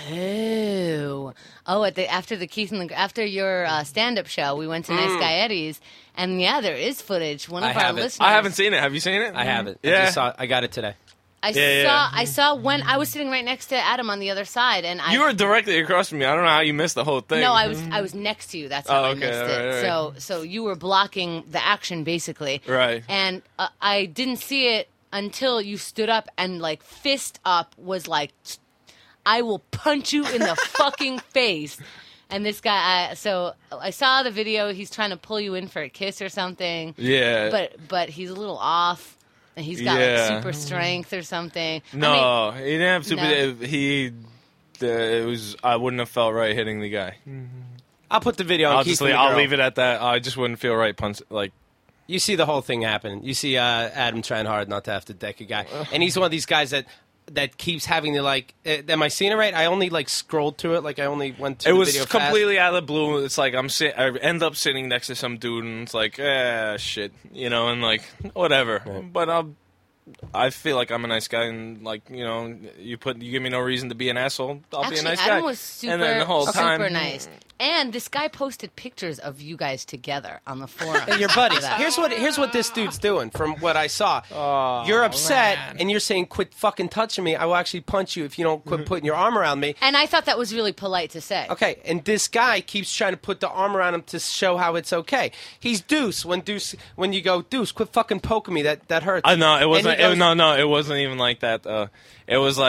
Oh, after your stand-up show, we went to Nice Guy Eddie's, and yeah, there is footage. One of I our haven't. listeners. I haven't seen it. Have you seen it? I haven't. Yeah. I got it today. I saw when I was sitting right next to Adam on the other side, and You were directly across from me. I don't know how you missed the whole thing. No, I was next to you. That's how Oh, I okay, missed it. all right. So you were blocking the action basically. Right. And I didn't see it until you stood up and like fist up was like, I will punch you in the fucking face. And this guy, so I saw the video. He's trying to pull you in for a kiss or something. Yeah. But he's a little off. And he's got Yeah. like super strength or something. No, he didn't have super. No. It was. I wouldn't have felt right hitting the guy. I'll put the video on. I'll leave it at that. I just wouldn't feel right like. You see the whole thing happen. You see Adam trying hard not to have to deck a guy, and he's one of these guys that keeps having to like. Am I seeing it right? I only like scrolled to it. Like I only went to. It the was video completely out of the blue. It's like I end up sitting next to some dude, and it's like, shit, and like whatever. Right. But I feel like I'm a nice guy, and like you give me no reason to be an asshole. I'll be a Actually, nice Adam guy. was super, and then the whole time, super nice. And this guy posted pictures of you guys together on the forum. Your buddies. Here's what this dude's doing. From what I saw, you're upset and you're saying, "Quit fucking touching me. I will actually punch you if you don't quit putting your arm around me." And I thought that was really polite to say. Okay, and this guy keeps trying to put the arm around him to show how it's okay. He's Deuce. When you go, Deuce, quit fucking poking me. That hurts. I know it wasn't. And he goes, No, it wasn't even like that. It was like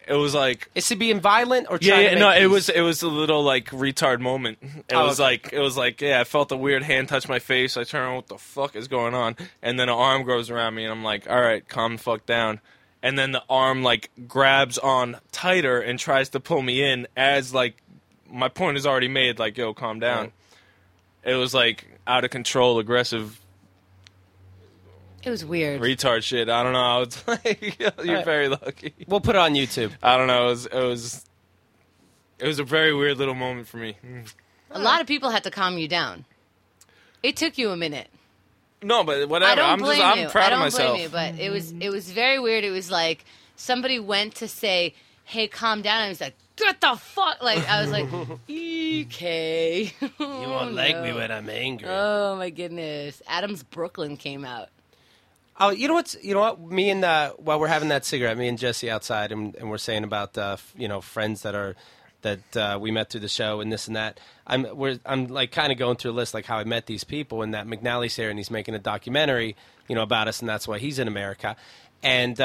it was like. Is he being violent or Yeah, trying to no, make peace? it was a little like retard moment. It was like, yeah, I felt a weird hand touch my face. I turned around, what the fuck is going on? And then an arm goes around me, and I'm like, all right, calm the fuck down. And then the arm like grabs on tighter and tries to pull me in as like my point is already made. Like, yo, calm down. It was like out of control, aggressive. It was weird. Retard shit. I don't know. It's like you're very lucky. We'll put it on YouTube. I don't know. It was a very weird little moment for me. A lot of people had to calm you down. It took you a minute. No, but whatever. I don't blame you. I'm proud of I don't myself. blame you, but it was very weird. It was like somebody went to say, "Hey, calm down," and I was like, "Get the fuck!" Like I was like, "Okay." You won't like me when I'm angry. Oh my goodness! Adams Brooklyn came out. Oh, you know what? Me and while we're having that cigarette, me and Jesse outside, and we're saying about friends that we met through the show and this and that. I'm like kind of going through a list like how I met these people, and that McNally's here and he's making a documentary, about us, and that's why he's in America. And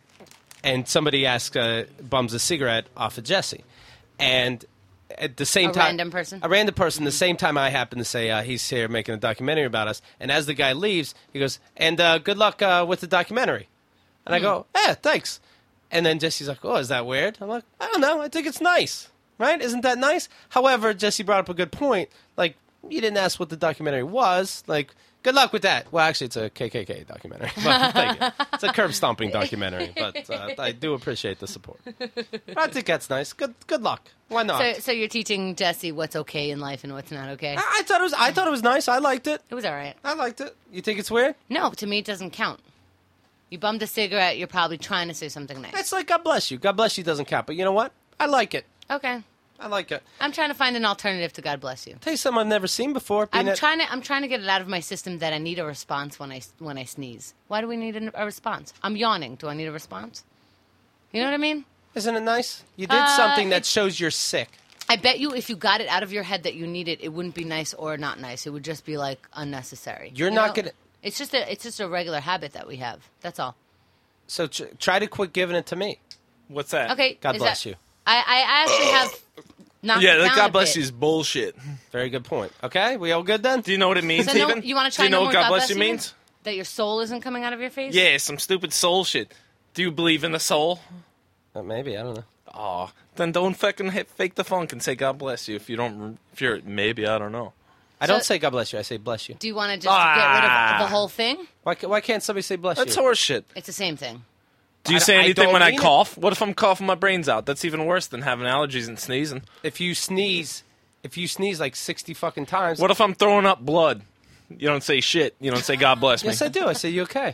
somebody asked bums a cigarette off of Jesse, and at the same time, a random person, the same time I happen to say he's here making a documentary about us, and as the guy leaves, he goes, and good luck with the documentary. And I go, thanks. And then Jesse's like, oh, is that weird? I'm like, I don't know, I think it's nice, right? Isn't that nice? However, Jesse brought up a good point. Like, you didn't ask what the documentary was. Like, good luck with that. Well, actually, it's a KKK documentary. But thank you. It's a curb stomping documentary, but I do appreciate the support. I think that's nice. Good luck. Why not? So you're teaching Jesse what's okay in life and what's not okay. I thought it was nice. I liked it. It was all right. I liked it. You think it's weird? No, to me it doesn't count. You bummed a cigarette, you're probably trying to say something nice. It's like God bless you. God bless you doesn't count. But you know what? I like it. Okay. I like it. I'm trying to find an alternative to God bless you. Tell you something I've never seen before. I'm trying to get it out of my system that I need a response when I sneeze. Why do we need a response? I'm yawning. Do I need a response? You know what I mean? Isn't it nice? You did something that shows you're sick. I bet you if you got it out of your head that you need it, it wouldn't be nice or not nice. It would just be like unnecessary. You're not gonna. It's just a regular habit that we have. That's all. So try to quit giving it to me. What's that? Okay. God bless you. I actually have. That God bless you is bullshit. Very good point. Okay, we all good then? Do you know what it means, So Steven? you want to try Do you know no what more God bless you means? That your soul isn't coming out of your face? Yeah, some stupid soul shit. Do you believe in the soul? Maybe, I don't know. Oh, then don't fucking fake the funk and say God bless you if you're maybe, I don't know. I don't say God bless you. I say bless you. Do you want to just get rid of the whole thing? Why can't somebody say bless That's you? horse shit. It's the same thing. Do you say I anything don't when I mean it. cough? What if I'm coughing my brains out? That's even worse than having allergies and sneezing. If you sneeze like 60 fucking times. What if I'm throwing up blood? You don't say shit. You don't say God bless me. Yes, I do. I say you okay.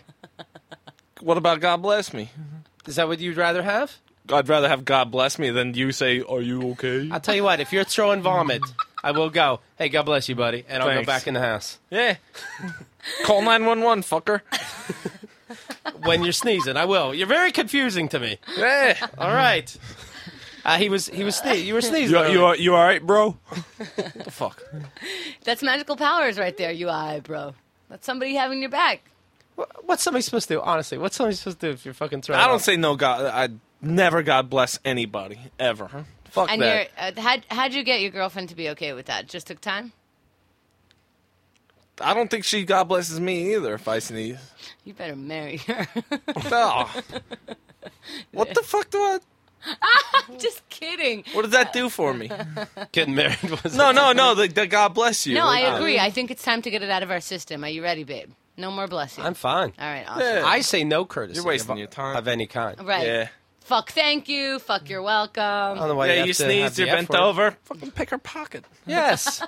What about God bless me? Is that what you'd rather have? I'd rather have God bless me than you say, are you okay? I'll tell you what. If you're throwing vomit, I will go, hey, God bless you, buddy, and I'll go Thanks. back in the house. Yeah. Call 911, fucker. When you're sneezing, I will. You're very confusing to me. Yeah. All right. He was sneezing. You were sneezing. You all right, bro? What the fuck? That's magical powers right there, you eye, bro. That's somebody having your back. What's somebody supposed to do? Honestly, what's somebody supposed to do if you're fucking throwing I don't up? say no God. I never God bless anybody ever. Huh? Fuck And that. how'd you get your girlfriend to be okay with that? Just took time? I don't think she God blesses me either if I sneeze. You better marry her. Oh. What the fuck do I? I'm just kidding. What does that do for me? Getting married was No. The God bless you. No, I agree. I think it's time to get it out of our system. Are you ready, babe? No more bless you. I'm fine. All right, awesome. Yeah. I say no courtesy. You're wasting of, your time. of any kind. Right. Yeah. Fuck thank you. Fuck you're welcome. I don't know why Yeah, you, have you to have sneezed, the you're F bent word. over. Fucking pick her pocket. Yes.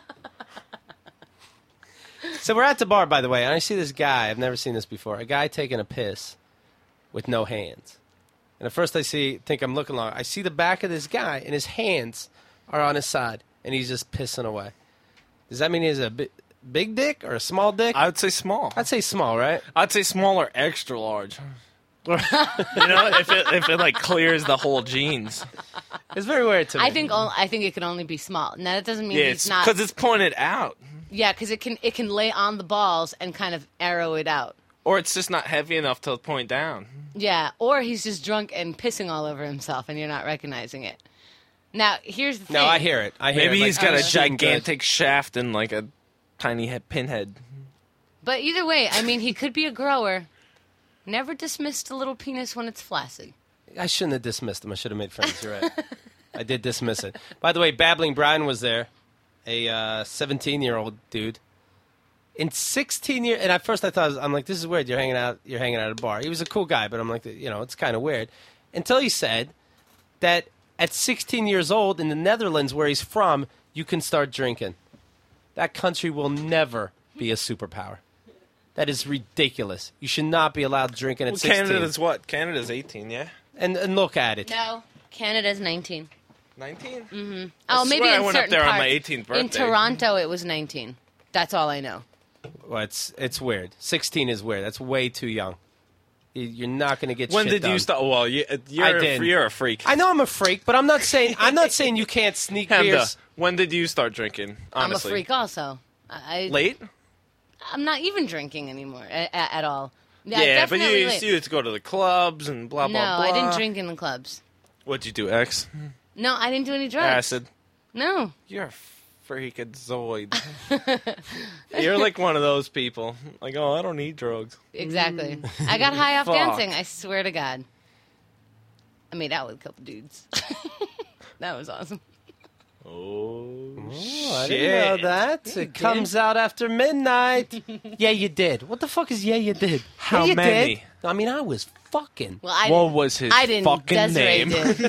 So we're at the bar, by the way, and I see this guy. I've never seen this before. A guy taking a piss with no hands. And at first I think I'm looking long. I see the back of this guy, and his hands are on his side, and he's just pissing away. Does that mean he has a big dick or a small dick? I would say small. I'd say small, right? I'd say small or extra large. You know, if it like clears the whole jeans. It's very weird to me. I think it can only be small. Now that doesn't mean Yeah, he's not. because it's pointed out. Yeah, because it can lay on the balls and kind of arrow it out. Or it's just not heavy enough to point down. Yeah, or he's just drunk and pissing all over himself, and you're not recognizing it. Now, here's the thing. No, I hear it. Maybe he's got a shooting good. gigantic shaft and like a tiny pinhead. But either way, I mean, he could be a grower. Never dismissed a little penis when it's flaccid. I shouldn't have dismissed him. I should have made friends. You're right. I did dismiss it. By the way, Babbling Brian was there, a 17-year-old dude. In 16 years, and at first I'm like, this is weird. You're hanging out at a bar. He was a cool guy, but I'm like, it's kind of weird. Until he said that at 16 years old in the Netherlands, where he's from, you can start drinking. That country will never be a superpower. That is ridiculous. You should not be allowed drinking at 16. Canada's what? Canada's 18, yeah? And look at it. No, Canada's 19. 19? Mm-hmm. Oh, maybe swear in I went certain up there parts. on my 18th birthday. In Toronto, it was 19. That's all I know. Well, it's weird. 16 is weird. That's way too young. You're not going to get When shit did done. you start? Well, you're a freak. I know I'm a freak, but I'm not saying you can't sneak Hemda, beers. when did you start drinking? Honestly, I'm a freak also. Late? I'm not even drinking anymore at all. Yeah, but definitely you late. used to go to the clubs and blah, blah, No, blah. I didn't drink in the clubs. What'd you do, X? No, I didn't do any drugs. Acid. No. You're a freaking zoid. You're like one of those people. Like, oh, I don't need drugs. Exactly. I got high off Fuck. dancing, I swear to God. I made out with a couple dudes. That was awesome. Oh, I didn't know that. It comes out after midnight. Yeah, you did. What the fuck is yeah, you did? How yeah, you many? Did. I mean, I was fucking. Well, I What didn't, was his I didn't. fucking Desiree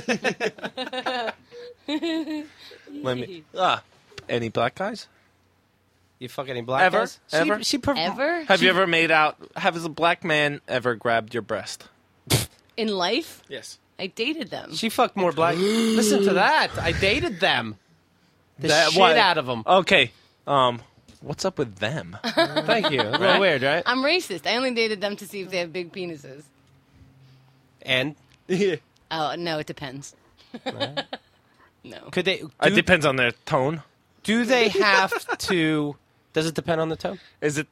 name? did. Let me. Any black guys? You fuck any black Ever? guys? Ever? Ever? Have you ever made out? Has a black man ever grabbed your breast? In life? Yes. I dated them. She fucked more black. Listen to that. I dated them. The shit what? out of them. Okay. What's up with them? Thank you. A little weird, right? I'm racist. I only dated them to see if they have big penises. And Oh, no, it depends. No. could they? It depends on their tone. Do they have to? Does it depend on the tone? Is it?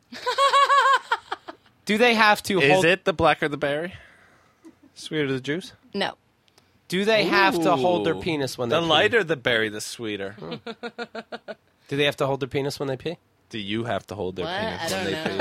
Do they have to Is hold? it the blacker the berry? Sweeter the juice? No. Do they have to hold their Ooh. penis when they The pee? lighter the berry, the sweeter. Do they have to hold their penis when they pee? Do you have to hold their What? penis I when don't they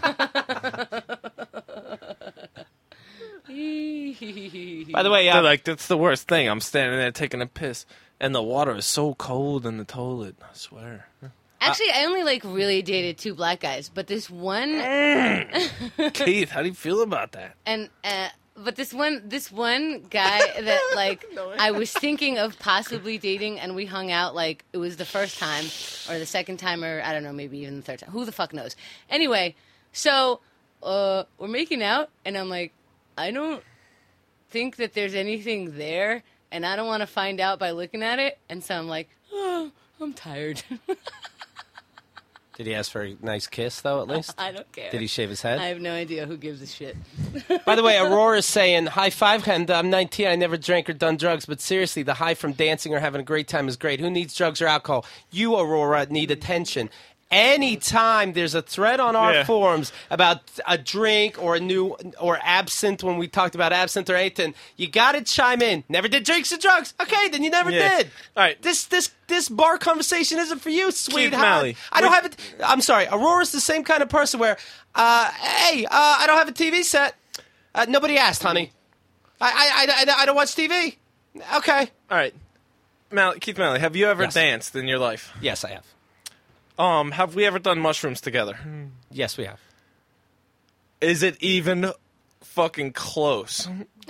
pee? By the way, They're like, that's the worst thing. I'm standing there taking a piss, and the water is so cold in the toilet. I swear. Actually, I only really dated 2 black guys, but this one Keith, how do you feel about that? but this one guy that I was thinking of possibly dating, and we hung out it was the first time or the second time, or I don't know, maybe even the third time. Who the fuck knows? Anyway, so we're making out, and I'm like, I don't think that there's anything there, and I don't want to find out by looking at it, and so I'm like, oh, I'm tired. Did he ask for a nice kiss, though, at least? I don't care. Did he shave his head? I have no idea who gives a shit. By the way, Aurora's saying, high five, Henda. I'm 19. I never drank or done drugs, but seriously, the high from dancing or having a great time is great. Who needs drugs or alcohol? You, Aurora, need attention. Anytime there's a thread on our forums about a drink or or absinthe, when we talked about absinthe or anything, you got to chime in. Never did drinks or drugs. Okay, then you never did. All right. This bar conversation isn't for you, sweetheart. Malley. I don't have it. I'm sorry. Aurora's the same kind of person where, hey, I don't have a TV set. Nobody asked, honey. I don't watch TV. Okay. All right. Keith Malley, have you ever danced in your life? Yes, I have. Have we ever done mushrooms together? Yes, we have. Is it even fucking close?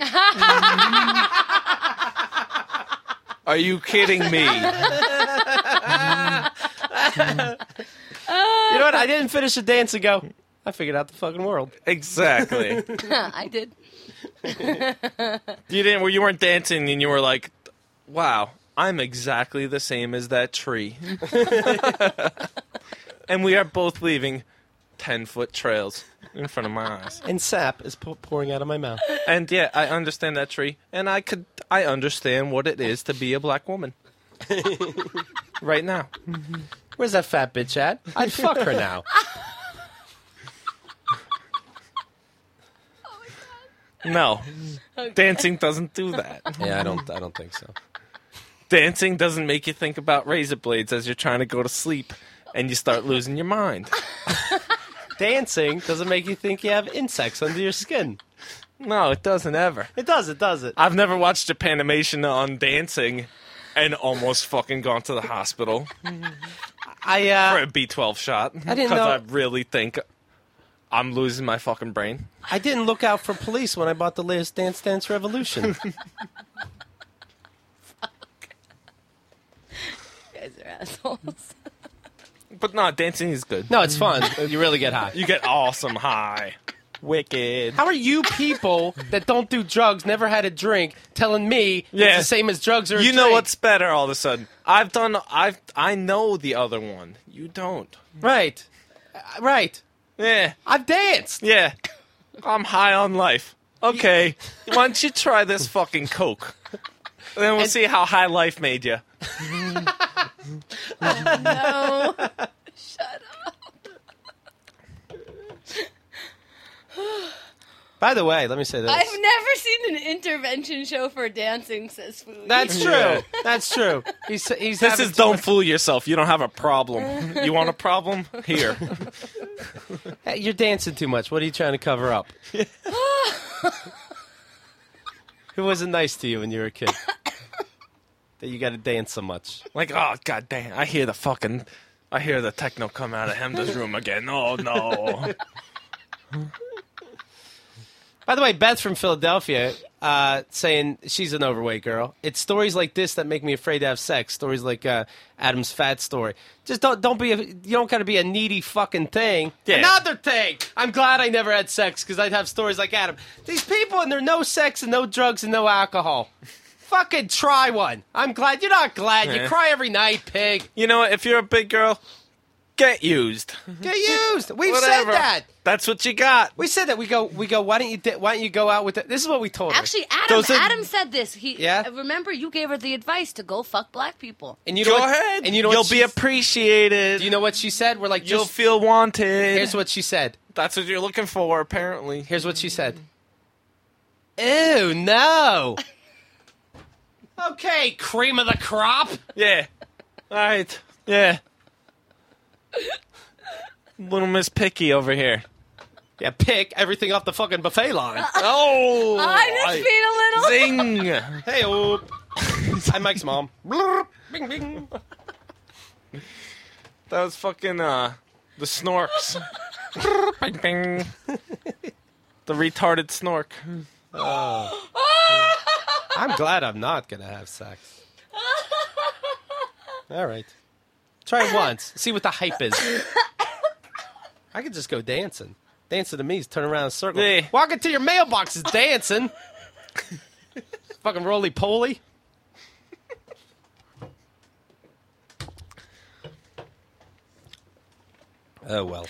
Are you kidding me? You know what? I didn't finish the dance ago. I figured out the fucking world. Exactly. I did. You weren't dancing and you were like, wow, I'm exactly the same as that tree. And we are both leaving 10-foot trails in front of my eyes. And sap is pouring out of my mouth. And yeah, I understand that tree, and I understand what it is to be a black woman. Right now. Where's that fat bitch at? I'd fuck her now. No. Dancing doesn't do that. Yeah, I don't think so. Dancing doesn't make you think about razor blades as you're trying to go to sleep and you start losing your mind. Dancing doesn't make you think you have insects under your skin. No, it doesn't ever. It does. It does it. I've never watched Japanimation on dancing and almost fucking gone to the hospital for a B12 shot. I didn't know. I really think I'm losing my fucking brain. I didn't look out for police when I bought the latest Dance Dance Revolution. You guys are assholes. But no, dancing is good. No, it's fun. You really get high. You get awesome high. Wicked. How are you people that don't do drugs, never had a drink, telling me it's the same as drugs or a You know drink? what's better all of a sudden? I know the other one. You don't. Right. Right. Yeah. I've danced. Yeah. I'm high on life. Okay. Why don't you try this fucking Coke? And then we'll see how high life made you. No. Shut up. By the way, let me say this. I've never seen an intervention show for dancing, says Food. That's true. Yeah. That's true. He's This having is too don't much- fool yourself. You don't have a problem. You want a problem? Here. Hey, you're dancing too much. What are you trying to cover up? Who wasn't nice to you when you were a kid? That you got to dance so much. Like, oh, god damn. I hear the techno come out of Hemda's room again. Oh, no. By the way, Beth from Philadelphia saying she's an overweight girl. It's stories like this that make me afraid to have sex. Stories like Adam's fat story. Just don't be. You don't got to be a needy fucking thing. Yeah. Another thing. I'm glad I never had sex because I'd have stories like Adam. These people and they're no sex and no drugs and no alcohol. Fucking try one. I'm glad. You're not glad. You Yeah. cry every night, pig. You know what? If you're a big girl, get used. Get used. We've Whatever. said that. That's what you got. We said that. We go. Why don't you go out with it? This is what we told her. Actually, Those are- Adam said this. Yeah? Remember, you gave her the advice to go fuck black people. And you know Go what- ahead. And you know You'll what be she's- appreciated. Do you know what she said? We're like, You'll just, feel wanted. here's what she said. That's what you're looking for, apparently. Here's what she said. Ew, no. Okay, cream of the crop. Yeah. All right. Yeah. Little Miss Picky over here. Yeah, pick everything off the fucking buffet line. Oh. I just feel a little. Zing. Hey, oop. Hi, Mike's mom. Blurp, bing, bing. That was fucking the snorks. Bing, bing. The retarded snork. I'm glad I'm not going to have sex. All right. Try it once. See what the hype is. I could just go dancing. Dancing to me is turn around in a circle. Yeah. Walking to your mailbox is dancing. Fucking roly-poly. Oh, well.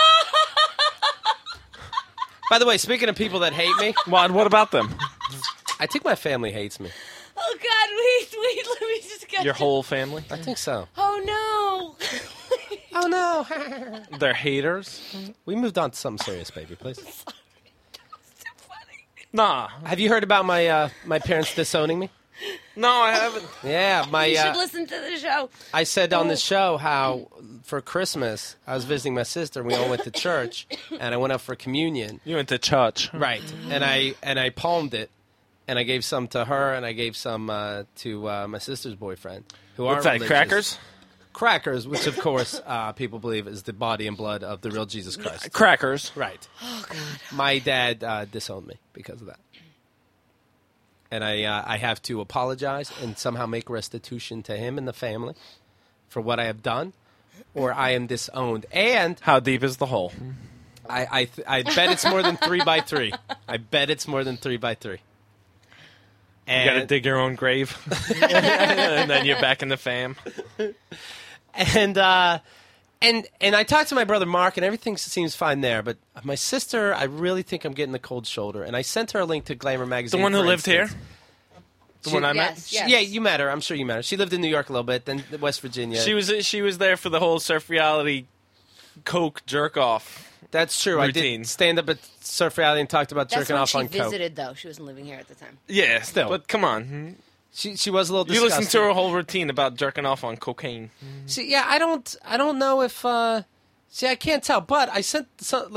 By the way, speaking of people that hate me, What about them? I think my family hates me. Oh God! Wait! Let me just get Your whole family? I think so. Oh no! Oh, no. They're haters? We moved on to something serious, baby, please. So funny. Nah. Have you heard about my parents disowning me? No, I haven't. Yeah, You should listen to the show. I said on the show how for Christmas I was visiting my sister and we all went to church and I went up for communion. You went to church. Right. And I palmed it and I gave some to her and I gave some to my sister's boyfriend. Who What's are that, religious. crackers? Crackers, which of course people believe is the body and blood of the real Jesus Christ. Crackers. Right. Oh God. My dad disowned me because of that. And I have to apologize and somehow make restitution to him and the family for what I have done, or I am disowned. And How deep is the hole? I bet it's more than 3 by 3. I bet it's more than 3 by 3. You gotta And dig your own grave. And then you're back in the fam. and I talked to my brother Mark, and everything seems fine there. But my sister, I really think I'm getting the cold shoulder. And I sent her a link to Glamour magazine. The one who for lived here? instance. The one I met? Yes, yes. Yeah, you met her. I'm sure you met her. She lived in New York a little bit, then West Virginia. She was there for the whole surf reality coke jerk off. That's true. I Routine. did stand up at Surf Reality and talked about That's jerking when off she on coke. visited, though. She wasn't living here at the time. Yeah, Still. But come on, She was a little you disgusting. listen to her whole routine about jerking off on cocaine. See, yeah, I don't know if. See, I can't tell, but I sent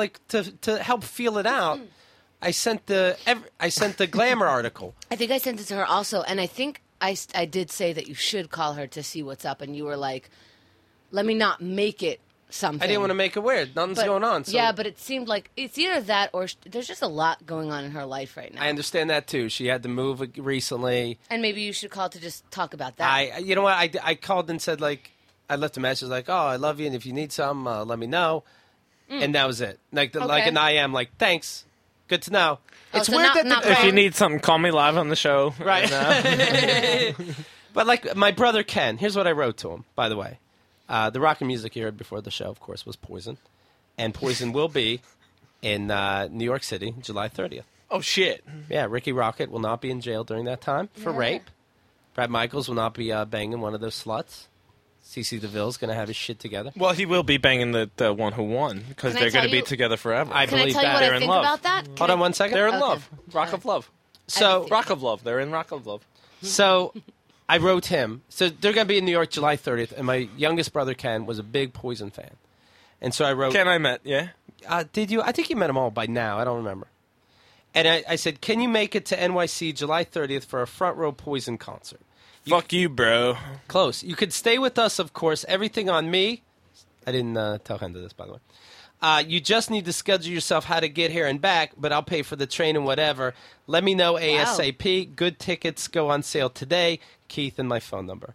to help feel it out. I sent the Glamour article. I think I sent it to her also, and I think I did say that you should call her to see what's up, and you were like, let me not make it something. I didn't want to make it weird. Nothing's But- going on. So Yeah, but it seemed like it's either that or there's just a lot going on in her life right now. I understand that too. She had to move recently. And maybe you should call to just talk about that. You know what? I called and said I left a message like, "Oh, I love you, and if you need some, let me know." And that was it. Like Okay. an I am like, thanks, good to know. It's so weird not- that not the If you wrong. need something, call me live on the show. Right. And, But like my brother Ken, here's what I wrote to him. By the way, the rock and music you heard before the show, of course, was Poison, and Poison will be in New York City, July 30th. oh shit! Yeah, Ricky Rocket will not be in jail during that time for Yeah. rape. Brad Michaels will not be banging one of those sluts. CeCe DeVille's going to have his shit together. Well, he will be banging the one who won because Can I they're going tell to be you- together forever. I Can I believe tell you that. what They're I in think love. about that? Hold on one second. They're in Okay. love. Rock of love. So, Rock of love. They're in Rock of love. so I wrote him. So they're going to be in New York July 30th, and my youngest brother Ken was a big Poison fan, and so I wrote. Ken I met, yeah. Did you? I think you met them all by now. I don't remember. And I said, can you make it to NYC July 30th for a front row Poison concert? Fuck you, bro. Close. You could stay with us, of course. Everything on me. I didn't tell Henda this, by the way. You just need to schedule yourself how to get here and back, but I'll pay for the train and whatever. Let me know ASAP. Good tickets go on sale today. Keith and my phone number.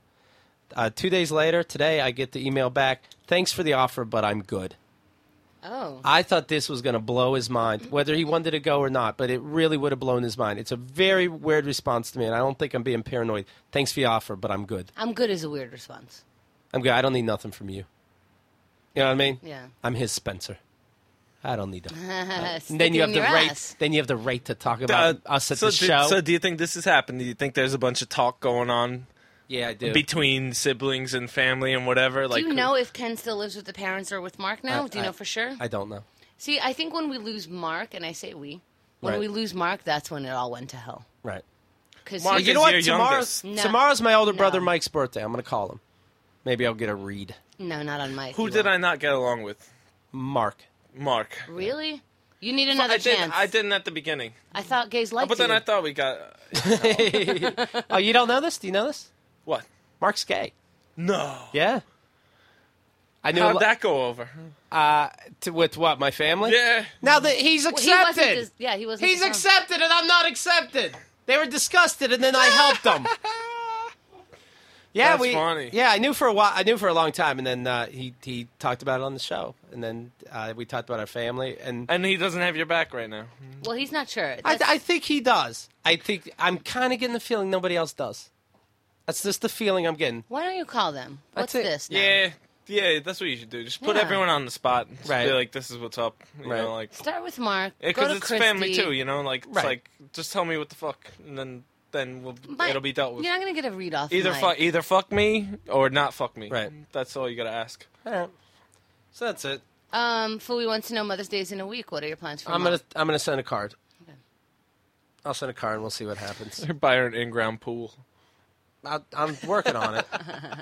2 days later, today, I get the email back. Thanks for the offer, but I'm good. Oh. I thought this was going to blow his mind, whether he wanted to go or not, but it really would have blown his mind. It's a very weird response to me, and I don't think I'm being paranoid. Thanks for the offer, but I'm good. I'm good is a weird response. I'm good. I don't need nothing from you. You know what I mean? Yeah. I'm his Spencer. I don't need him. And And then you have the right. Then you have the right to talk about us at the show. So do you think this has happened? Do you think there's a bunch of talk going on yeah, I do. between siblings and family and whatever? Do you know if Ken still lives with the parents or with Mark now? Do you know for sure? I don't know. See, I think when we lose Mark, and I say when Right. we lose Mark, that's when it all went to hell. Right. Because Mark You is know what? your Tomorrow's, youngest. No. tomorrow's my older brother No. Mike's birthday. I'm going to call him. Maybe I'll get a read. no, not on Mike. Who you did won't. I not get along with? Mark. Mark. Really? You need another I chance. didn't at the beginning. I thought gays liked But then you. I thought we got... Oh, you don't know this? Do you know this? What? Mark's gay. No. Yeah. I knew How'd that go over? with what, my family? Yeah. Now that he's Well, he wasn't accepted. he wasn't. He's the- accepted and I'm not accepted. They were disgusted and then I helped them. Yeah, That's funny. Yeah, I knew for a while. I knew for a long time, and then he talked about it on the show, and then we talked about our family, and And he doesn't have your back right now. Well, he's not sure. I think he does. I think I'm kind of getting the feeling nobody else does. That's just the feeling I'm getting. Why don't you call them? What's That's it. this? Now? Yeah, that's what you should do. Just put Yeah. everyone on the spot. Just Right. be like, this is what's up. You Right. know, like... Start with Mark. Go Because to it's Christy. family too, you know? Like, it's Right. like, just tell me what the fuck, and then Mike, it'll be dealt with. You're not gonna get a read off. Either fuck me or not fuck me. Right. That's all you gotta ask. All right. So that's it. Fooey wants to know Mother's Day is in a week. What are your plans for? I'm Mom? gonna send a card. Okay. I'll send a card and we'll see what happens. Buy her an in-ground pool. I'm working on it.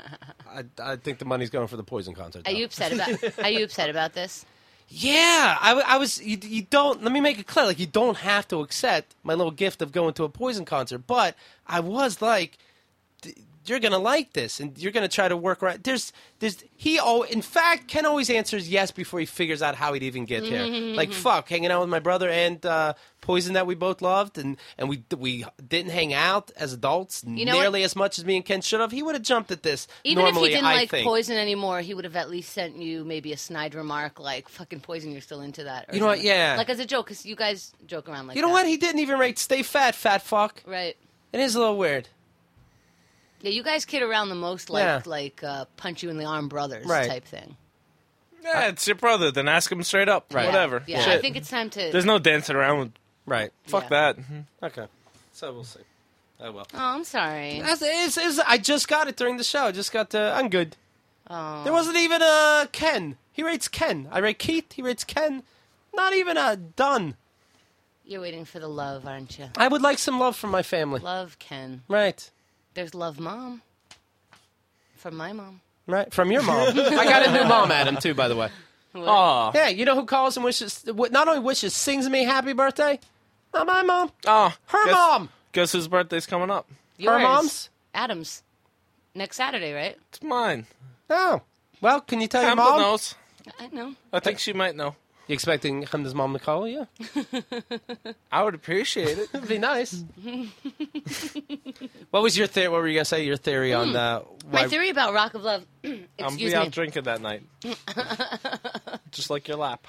I think the money's going for the Poison concert. Are though. you upset about? Are you upset about this? Yeah, I was. You don't. Let me make it clear. Like, you don't have to accept my little gift of going to a Poison concert. But I was like, you're gonna like this, and you're gonna try to work around. In fact, Ken always answers yes before he figures out how he'd even get here. Like, fuck, hanging out with my brother and Poison that we both loved, and we didn't hang out as adults know nearly as much as me and Ken should have. He would have jumped at this. Even normally, if he didn't I like think. Poison anymore, he would have at least sent you maybe a snide remark like "fucking Poison, you're still into that." Or You know what? something. Yeah. like as a joke, because you guys joke around like You know that. what? He didn't even rate "Stay Fat, Fat Fuck." Right. It is a little weird. Yeah, you guys kid around the most like punch you in the arm brothers Right. type thing. Yeah, it's your brother. Then ask him straight up. Right. Whatever. Yeah, Shit. I think it's time to. There's no dancing around with. Right. Fuck Yeah. that. Okay. So we'll see. Oh well. Oh, I'm sorry. I just got it during the show. I just got to. I'm good. There wasn't even a Ken. He rates Ken. I rate Keith. He rates Ken. Not even a done. You're waiting for the love, aren't you? I would like some love from my family. Love Ken. Right. There's love mom. From my mom. Right. From your mom. I got a new mom, Adam, too, by the way. Oh. Yeah, you know who calls and wishes, not only wishes, sings me happy birthday? Not my mom. Oh. Her mom. Guess whose birthday's coming up? Yours. Her mom's? Adam's. Next Saturday, right? It's mine. Oh. Well, can you tell your Campbell mom? knows. I know. I think she might know. You expecting Hamda's mom to call you? I would appreciate it. It'd be nice. What was your theory? What were you going to say? Your theory on My why... theory about Rock of Love. I'm Excuse be out me. drinking that night. Just like your lap.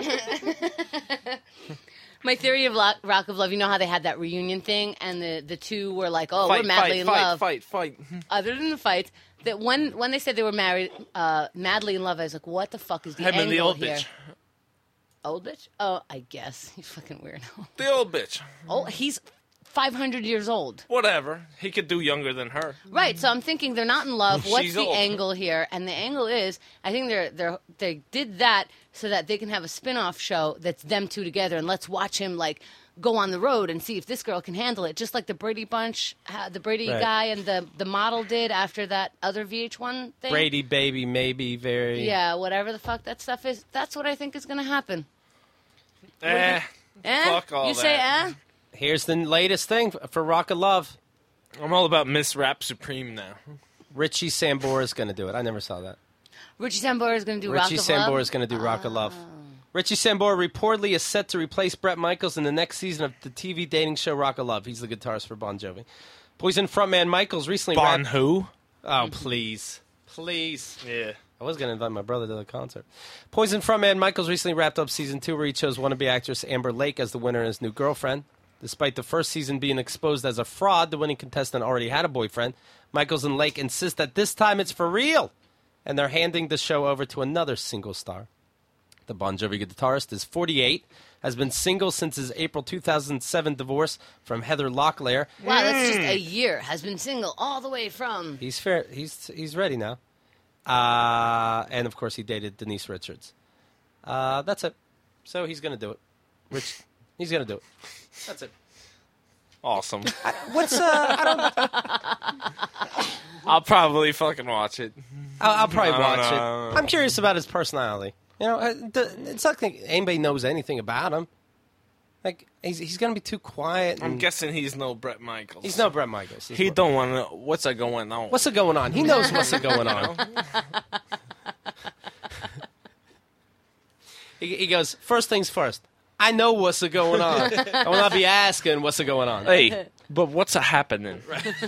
My theory of Rock of Love, you know how they had that reunion thing, and the two were like, oh, Fight, we're madly in love. Fight. Other than the fights, that when they said they were married, madly in love, I was like, what the fuck is the Him angle and the old here? bitch. Old bitch? Oh, I guess. He's fucking weirdo. The old bitch. Oh, he's 500 years old. Whatever. He could do younger than her. Right, so I'm thinking they're not in love. What's She's the old. angle here? And the angle is, I think they did that so that they can have a spin-off show that's them two together, and let's watch him, like, go on the road and see if this girl can handle it, just like the Brady Bunch, the Brady Right. guy and the model did after that other VH1 thing. Brady, baby, maybe, very... Yeah, whatever the fuck that stuff is. That's what I think is going to happen. Fuck all You say that. Here's the latest thing for Rock of Love. I'm all about Miss Rap Supreme now. Richie Sambora is going to do it. I never saw that. Richie Sambora is going to do Rock Richie of Love? Sambora is going to do Rock of Love. Richie Sambora reportedly is set to replace Bret Michaels in the next season of the TV dating show Rock of Love. He's the guitarist for Bon Jovi. Poison frontman Michaels recently... Bon who? Oh, please. Please. Yeah. I was going to invite my brother to the concert. Poison frontman Michaels recently wrapped up season 2 where he chose wannabe actress Amber Lake as the winner and his new girlfriend. Despite the first season being exposed as a fraud, the winning contestant already had a boyfriend. Michaels and Lake insist that this time it's for real, and they're handing the show over to another single star. The Bon Jovi guitarist is 48, has been single since his April 2007 divorce from Heather Locklear. Wow, that's just a year. Has been single all the way from... He's fair. He's ready now. And, of course, he dated Denise Richards. That's it. So he's going to do it. He's going to do it. That's it. Awesome. I don't... I'll probably fucking watch it. I'll probably I don't watch know. it. I'm curious about his personality. You know, it's not like anybody knows anything about him. Like, he's going to be too quiet. I'm and guessing he's no Bret Michaels. he's no Bret Michaels. He don't want to know what's going on. What's going on? He knows what's going on. He goes, first things first. I know what's going on. I will not be asking what's going on. Hey, but what's happening?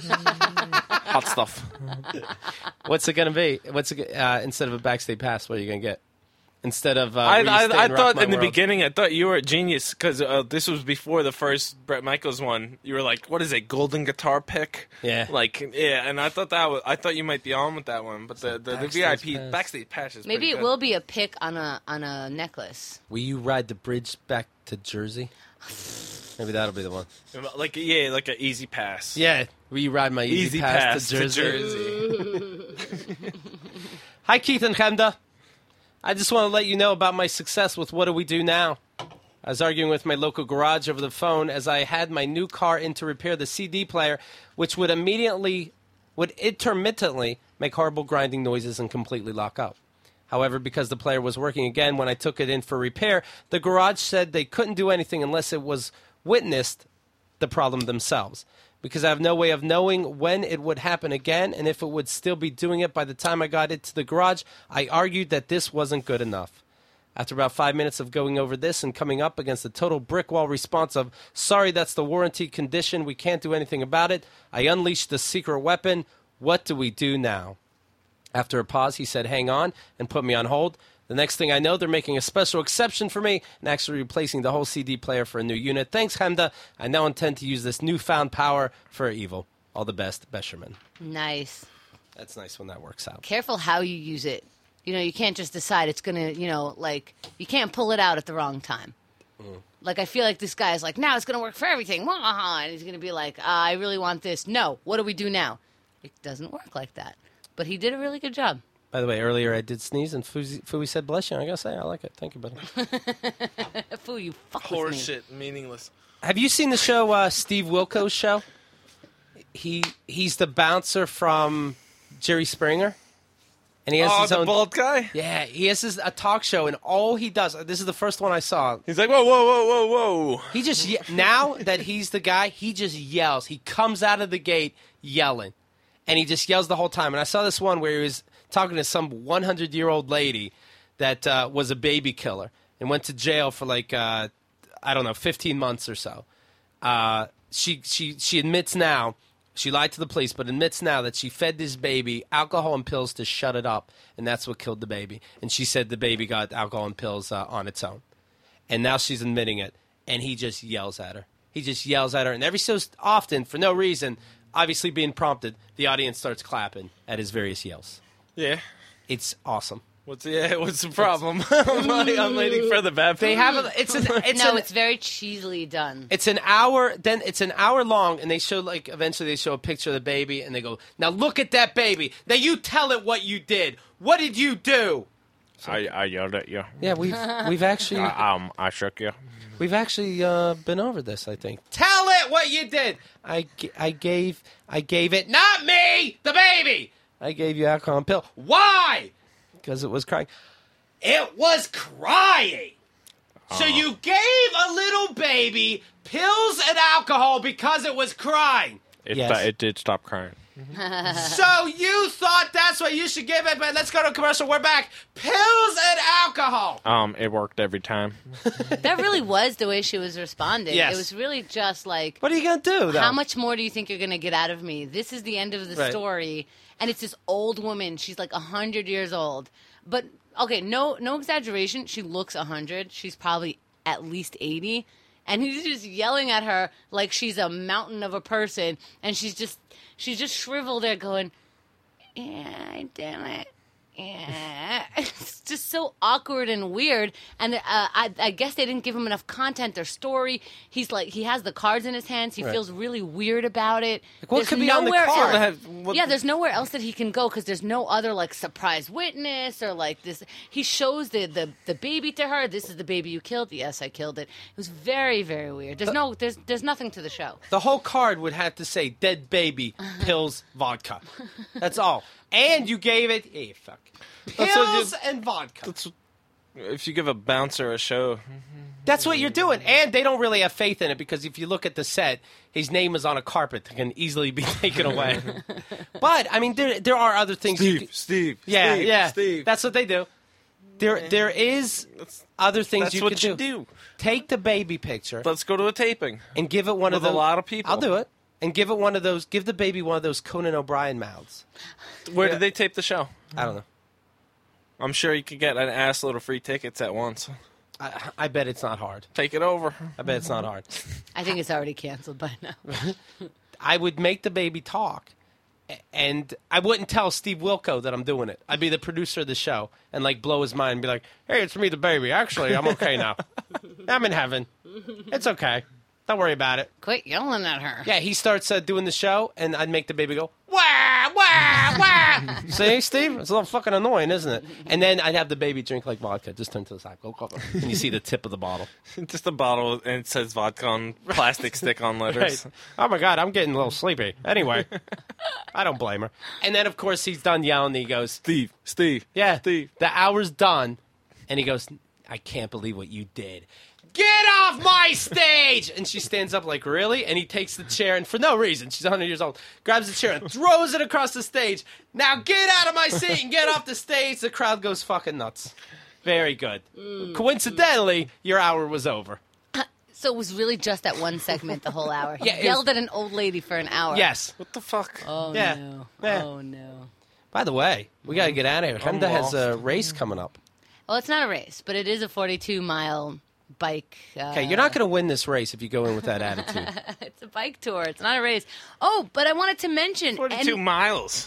Hot stuff. What's it going to be? Instead of a backstage pass, what are you going to get? Instead of I Rock thought My in the World? beginning, I thought you were a genius because this was before the first Bret Michaels one. You were like, "What is it, golden guitar pick?" Yeah. And I thought I thought you might be on with that one, but the Backstage VIP pass. backstage pass is Maybe pretty it good. will be a pick on a necklace. Will you ride the bridge back to Jersey? Maybe that'll be the one. like an easy pass. Yeah. Will you ride my easy pass to Jersey? Hi, Keith and Chemda. I just want to let you know about my success with What Do We Do Now? I was arguing with my local garage over the phone as I had my new car in to repair the CD player, which would intermittently make horrible grinding noises and completely lock up. However, because the player was working again when I took it in for repair, the garage said they couldn't do anything unless it was witnessed the problem themselves. Because I have no way of knowing when it would happen again and if it would still be doing it by the time I got it to the garage, I argued that this wasn't good enough. After about 5 minutes of going over this and coming up against a total brick wall response of, sorry, that's the warranty condition, we can't do anything about it, I unleashed the secret weapon. What do we do now? After a pause, he said, hang on, and put me on hold. The next thing I know, they're making a special exception for me and actually replacing the whole CD player for a new unit. Thanks, Chemda. I now intend to use this newfound power for evil. All the best, Besherman. Nice. That's nice when that works out. Careful how you use it. You know, you can't just decide it's going to, you can't pull it out at the wrong time. Like, I feel like this guy is like, now it's going to work for everything. And he's going to be like, I really want this. No, what do we do now? It doesn't work like that. But he did a really good job. By the way, earlier I did sneeze, and Fui said, bless you. I got to say, I like it. Thank you, buddy. Fool, you fuck with me. Horseshit, meaningless. Have you seen the show, Steve Wilkos' show? He's the bouncer from Jerry Springer. And he has his the own bald guy? Yeah, he has a talk show, and all he does, this is the first one I saw. He's like, whoa, whoa, whoa, whoa, whoa. He just, now that he's the guy, he just yells. He comes out of the gate yelling. And he just yells the whole time. And I saw this one where he was talking to some 100-year-old lady that was a baby killer and went to jail for 15 months or so. She admits now, she lied to the police, but admits now that she fed this baby alcohol and pills to shut it up, and that's what killed the baby. And she said the baby got alcohol and pills on its own. And now she's admitting it, and he just yells at her. He just yells at her, and every so often, for no reason, obviously being prompted, the audience starts clapping at his various yells. Yeah. It's awesome. What's the problem? I'm waiting for the bad. They have it's very cheesily done. It's an hour. Then it's an hour long, and they show eventually they show a picture of the baby, and they go, "Now look at that baby. Now you tell it what you did. What did you do?" I yelled at you. Yeah, we've actually I shook you. we've actually been over this. I think. Tell it what you did. I gave it, not me, the baby. I gave you alcohol and pill. Why? Because it was crying. It was crying. So you gave a little baby pills and alcohol because it was crying. It did stop crying. So you thought that's what you should give it, but let's go to a commercial. We're back. Pills and alcohol. It worked every time. That really was the way she was responding. Yes. It was really just like, What are you going to do, though? how much more do you think you're going to get out of me? This is the end of the Right. story. And it's this old woman. She's like 100 years old. But, okay, no exaggeration. She looks 100. She's probably at least 80. And he's just yelling at her like she's a mountain of a person. And she's just shriveled there going, yeah, I did it. Yeah. It's just so awkward and weird. And I guess they didn't give him enough content or story. He's like, he has the cards in his hands. He feels really weird about it. What could be on the card? There's nowhere else that he can go because there's no other like surprise witness or like this. He shows the baby to her. This is the baby you killed. Yes, I killed it. It was very, very weird. There's nothing to the show. The whole card would have to say dead baby, pills, vodka. That's all. And you gave it, hey, fuck, pills and vodka. If you give a bouncer a show. That's what you're doing. And they don't really have faith in it because if you look at the set, his name is on a carpet that can easily be taken away. But, I mean, there are other things. Steve. Yeah. Steve. That's what they do. There is other things That's you what can you do. Take the baby picture. Let's go to a taping. And give it one of With those. a lot of people. I'll do it. And give the baby one of those Conan O'Brien mouths. Where did they tape the show? I don't know. I'm sure you could get an ass load of free tickets at once. I bet it's not hard. Take it over. I bet it's not hard. I think it's already canceled by now. I would make the baby talk, and I wouldn't tell Steve Wilko that I'm doing it. I'd be the producer of the show and like blow his mind and be like, "Hey, it's me, the baby. Actually, I'm okay now. I'm in heaven. It's okay. Don't worry about it." Quit yelling at her. Yeah, he starts doing the show, and I'd make the baby go, "Wah, wah, wah." See, Steve? It's a little fucking annoying, isn't it? And then I'd have the baby drink like vodka. Just turn to the side. Go, go, go. And you see the tip of the bottle. Just a bottle, and it says vodka on plastic stick-on letters. Right. Oh, my God, I'm getting a little sleepy. Anyway, I don't blame her. And then, of course, he's done yelling, and he goes, Steve. yeah, Steve. the hour's done. And he goes, "I can't believe what you did. Get off my stage!" And she stands up like, "Really?" And he takes the chair, and for no reason, she's 100 years old, grabs the chair and throws it across the stage. "Now get out of my seat and get off the stage." The crowd goes fucking nuts. Very good. Coincidentally, your hour was over. So it was really just that one segment the whole hour. He Yeah, it yelled was- at an old lady for an hour. Yes. What the fuck? Oh, Yeah. no. Yeah. Oh, no. By the way, we got to get out of here. Honda has a lost. race coming up. Well, it's not a race, but it is a 42-mile bike. Okay, you're not going to win this race if you go in with that attitude. It's a bike tour. It's not a race. Oh, but I wanted to mention... 42 miles.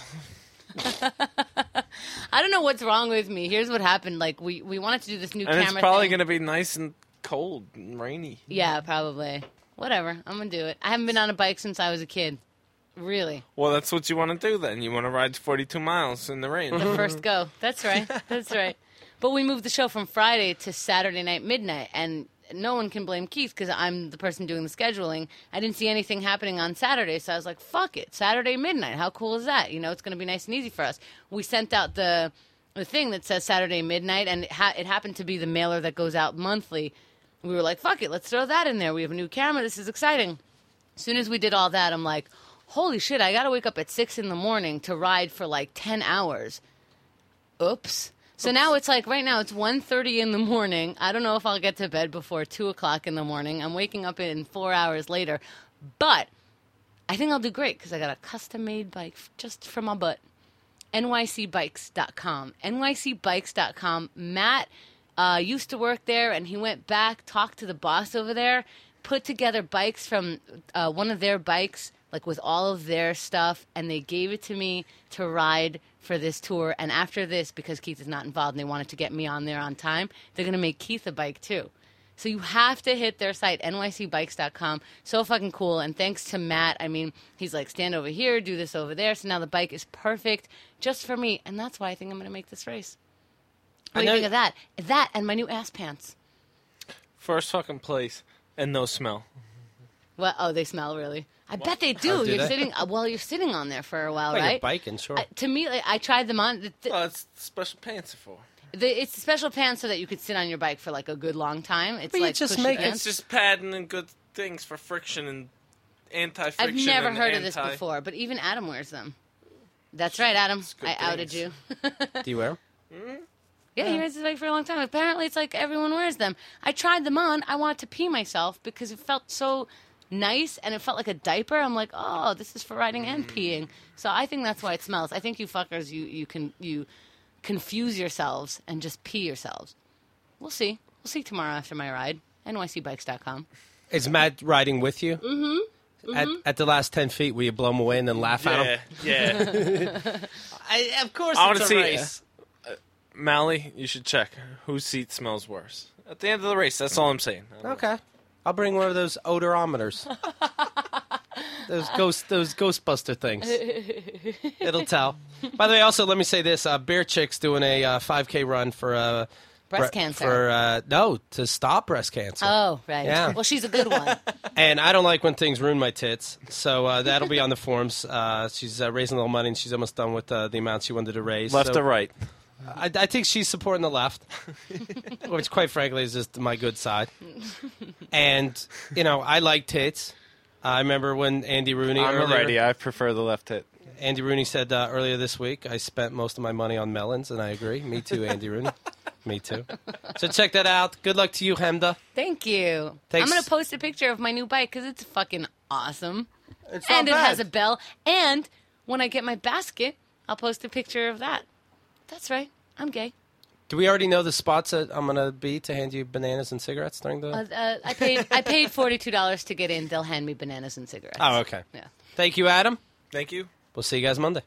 I don't know what's wrong with me. Here's what happened. Like, we wanted to do this new And camera it's probably thing. going to be nice and cold and rainy. Yeah, probably. Whatever. I'm going to do it. I haven't been on a bike since I was a kid. Really? Well, that's what you want to do then. You want to ride 42 miles in the rain. The first go. That's right. That's right. But we moved the show from Friday to Saturday night midnight, and no one can blame Keith because I'm the person doing the scheduling. I didn't see anything happening on Saturday, so I was like, fuck it. Saturday midnight. How cool is that? You know, it's going to be nice and easy for us. We sent out the thing that says Saturday midnight, and it happened to be the mailer that goes out monthly. We were like, fuck it. Let's throw that in there. We have a new camera. This is exciting. As soon as we did all that, I'm like, holy shit, I got to wake up at 6 in the morning to ride for like 10 hours. Oops. So now it's like, right now it's 1:30 in the morning. I don't know if I'll get to bed before 2 o'clock in the morning. I'm waking up in 4 hours later. But I think I'll do great because I got a custom-made bike just for my butt. NYCBikes.com. NYCBikes.com. Matt used to work there, and he went back, talked to the boss over there, put together bikes from one of their bikes, like with all of their stuff, and they gave it to me to ride for this tour. And after this, because Keith is not involved and they wanted to get me on there on time, they're going to make Keith a bike too. So you have to hit their site, nycbikes.com. So fucking cool. And thanks to Matt, I mean, he's like, stand over here, do this over there. So now the bike is perfect just for me. And that's why I think I'm going to make this race. What do you think of that? That and my new ass pants. First fucking place. And no smell. Well, oh, they smell really. I bet they do. do You're they? sitting. Well, you're sitting on there for a while, Like right? you're biking, sure. To me, like, I tried them on. Oh, it's special pants are for. It's special pants so that you could sit on your bike for like a good long time. It's But you like just cushy make- pants. It's just padding and good things for friction and anti-friction. I've never and heard of this anti- before, but even Adam wears them. That's right, Adam. good I outed things. you. Do you wear them? Yeah, he wears his bike for a long time. Apparently, it's like everyone wears them. I tried them on. I wanted to pee myself because it felt so nice and it felt like a diaper. I'm like, oh, this is for riding and peeing. So I think that's why it smells. I think you fuckers, you confuse yourselves and just pee yourselves. We'll see. We'll see tomorrow after my ride. NYCBikes.com. Is Matt riding with you? Mm-hmm. At the last 10 feet, will you blow him away and then laugh at him? Yeah. Of course, I want to see. Mally, you should check whose seat smells worse. At the end of the race, that's all I'm saying. Okay. I'll bring one of those odorometers. those Ghostbuster things. It'll tell. By the way, also, let me say this. Bear Chick's doing a 5K run for... Breast cancer. For to stop breast cancer. Oh, right. Yeah. Well, she's a good one. And I don't like when things ruin my tits. So that'll be on the forums. She's raising a little money, and she's almost done with the amount she wanted to raise. Left so, or right? I think she's supporting the left, which, quite frankly, is just my good side. And, I like tits. I remember when Andy Rooney... I'm a earlier, righty. I prefer the left hit. Andy Rooney said earlier this week, I spent most of my money on melons, and I agree. Me too, Andy Rooney. Me too. So check that out. Good luck to you, Hemda. Thank you. Thanks. I'm going to post a picture of my new bike because it's fucking awesome. It's not And it bad. has a bell. And when I get my basket, I'll post a picture of that. That's right. I'm gay. Do we already know the spots that I'm going to be to hand you bananas and cigarettes during the... I paid $42 to get in. They'll hand me bananas and cigarettes. Oh, okay. Yeah. Thank you, Adam. Thank you. We'll see you guys Monday.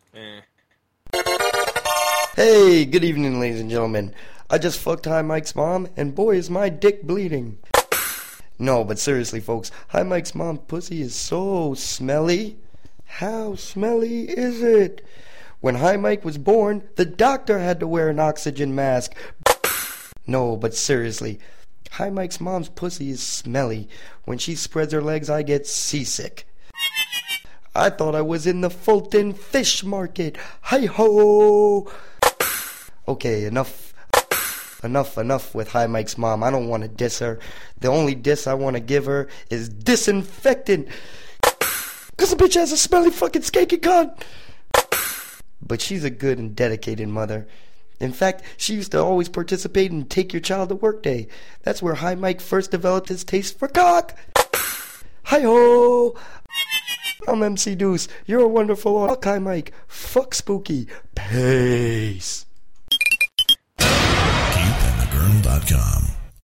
Hey, good evening, ladies and gentlemen. I just fucked Hi Mike's mom, and boy, is my dick bleeding. No, but seriously, folks, Hi Mike's mom's pussy is so smelly. How smelly is it? When Hi Mike was born, the doctor had to wear an oxygen mask. No, but seriously, Hi Mike's mom's pussy is smelly. When she spreads her legs, I get seasick. I thought I was in the Fulton Fish Market. Hi-ho! Okay, enough with Hi Mike's mom. I don't want to diss her. The only diss I want to give her is disinfectant. Because the bitch has a smelly fucking skanky cunt. But she's a good and dedicated mother. In fact, she used to always participate in Take Your Child to Work Day. That's where Hi Mike first developed his taste for cock. Hi-ho! I'm MC Deuce. You're a wonderful fuck Hi Mike. Fuck Spooky. Peace. KeithAndTheGirl.com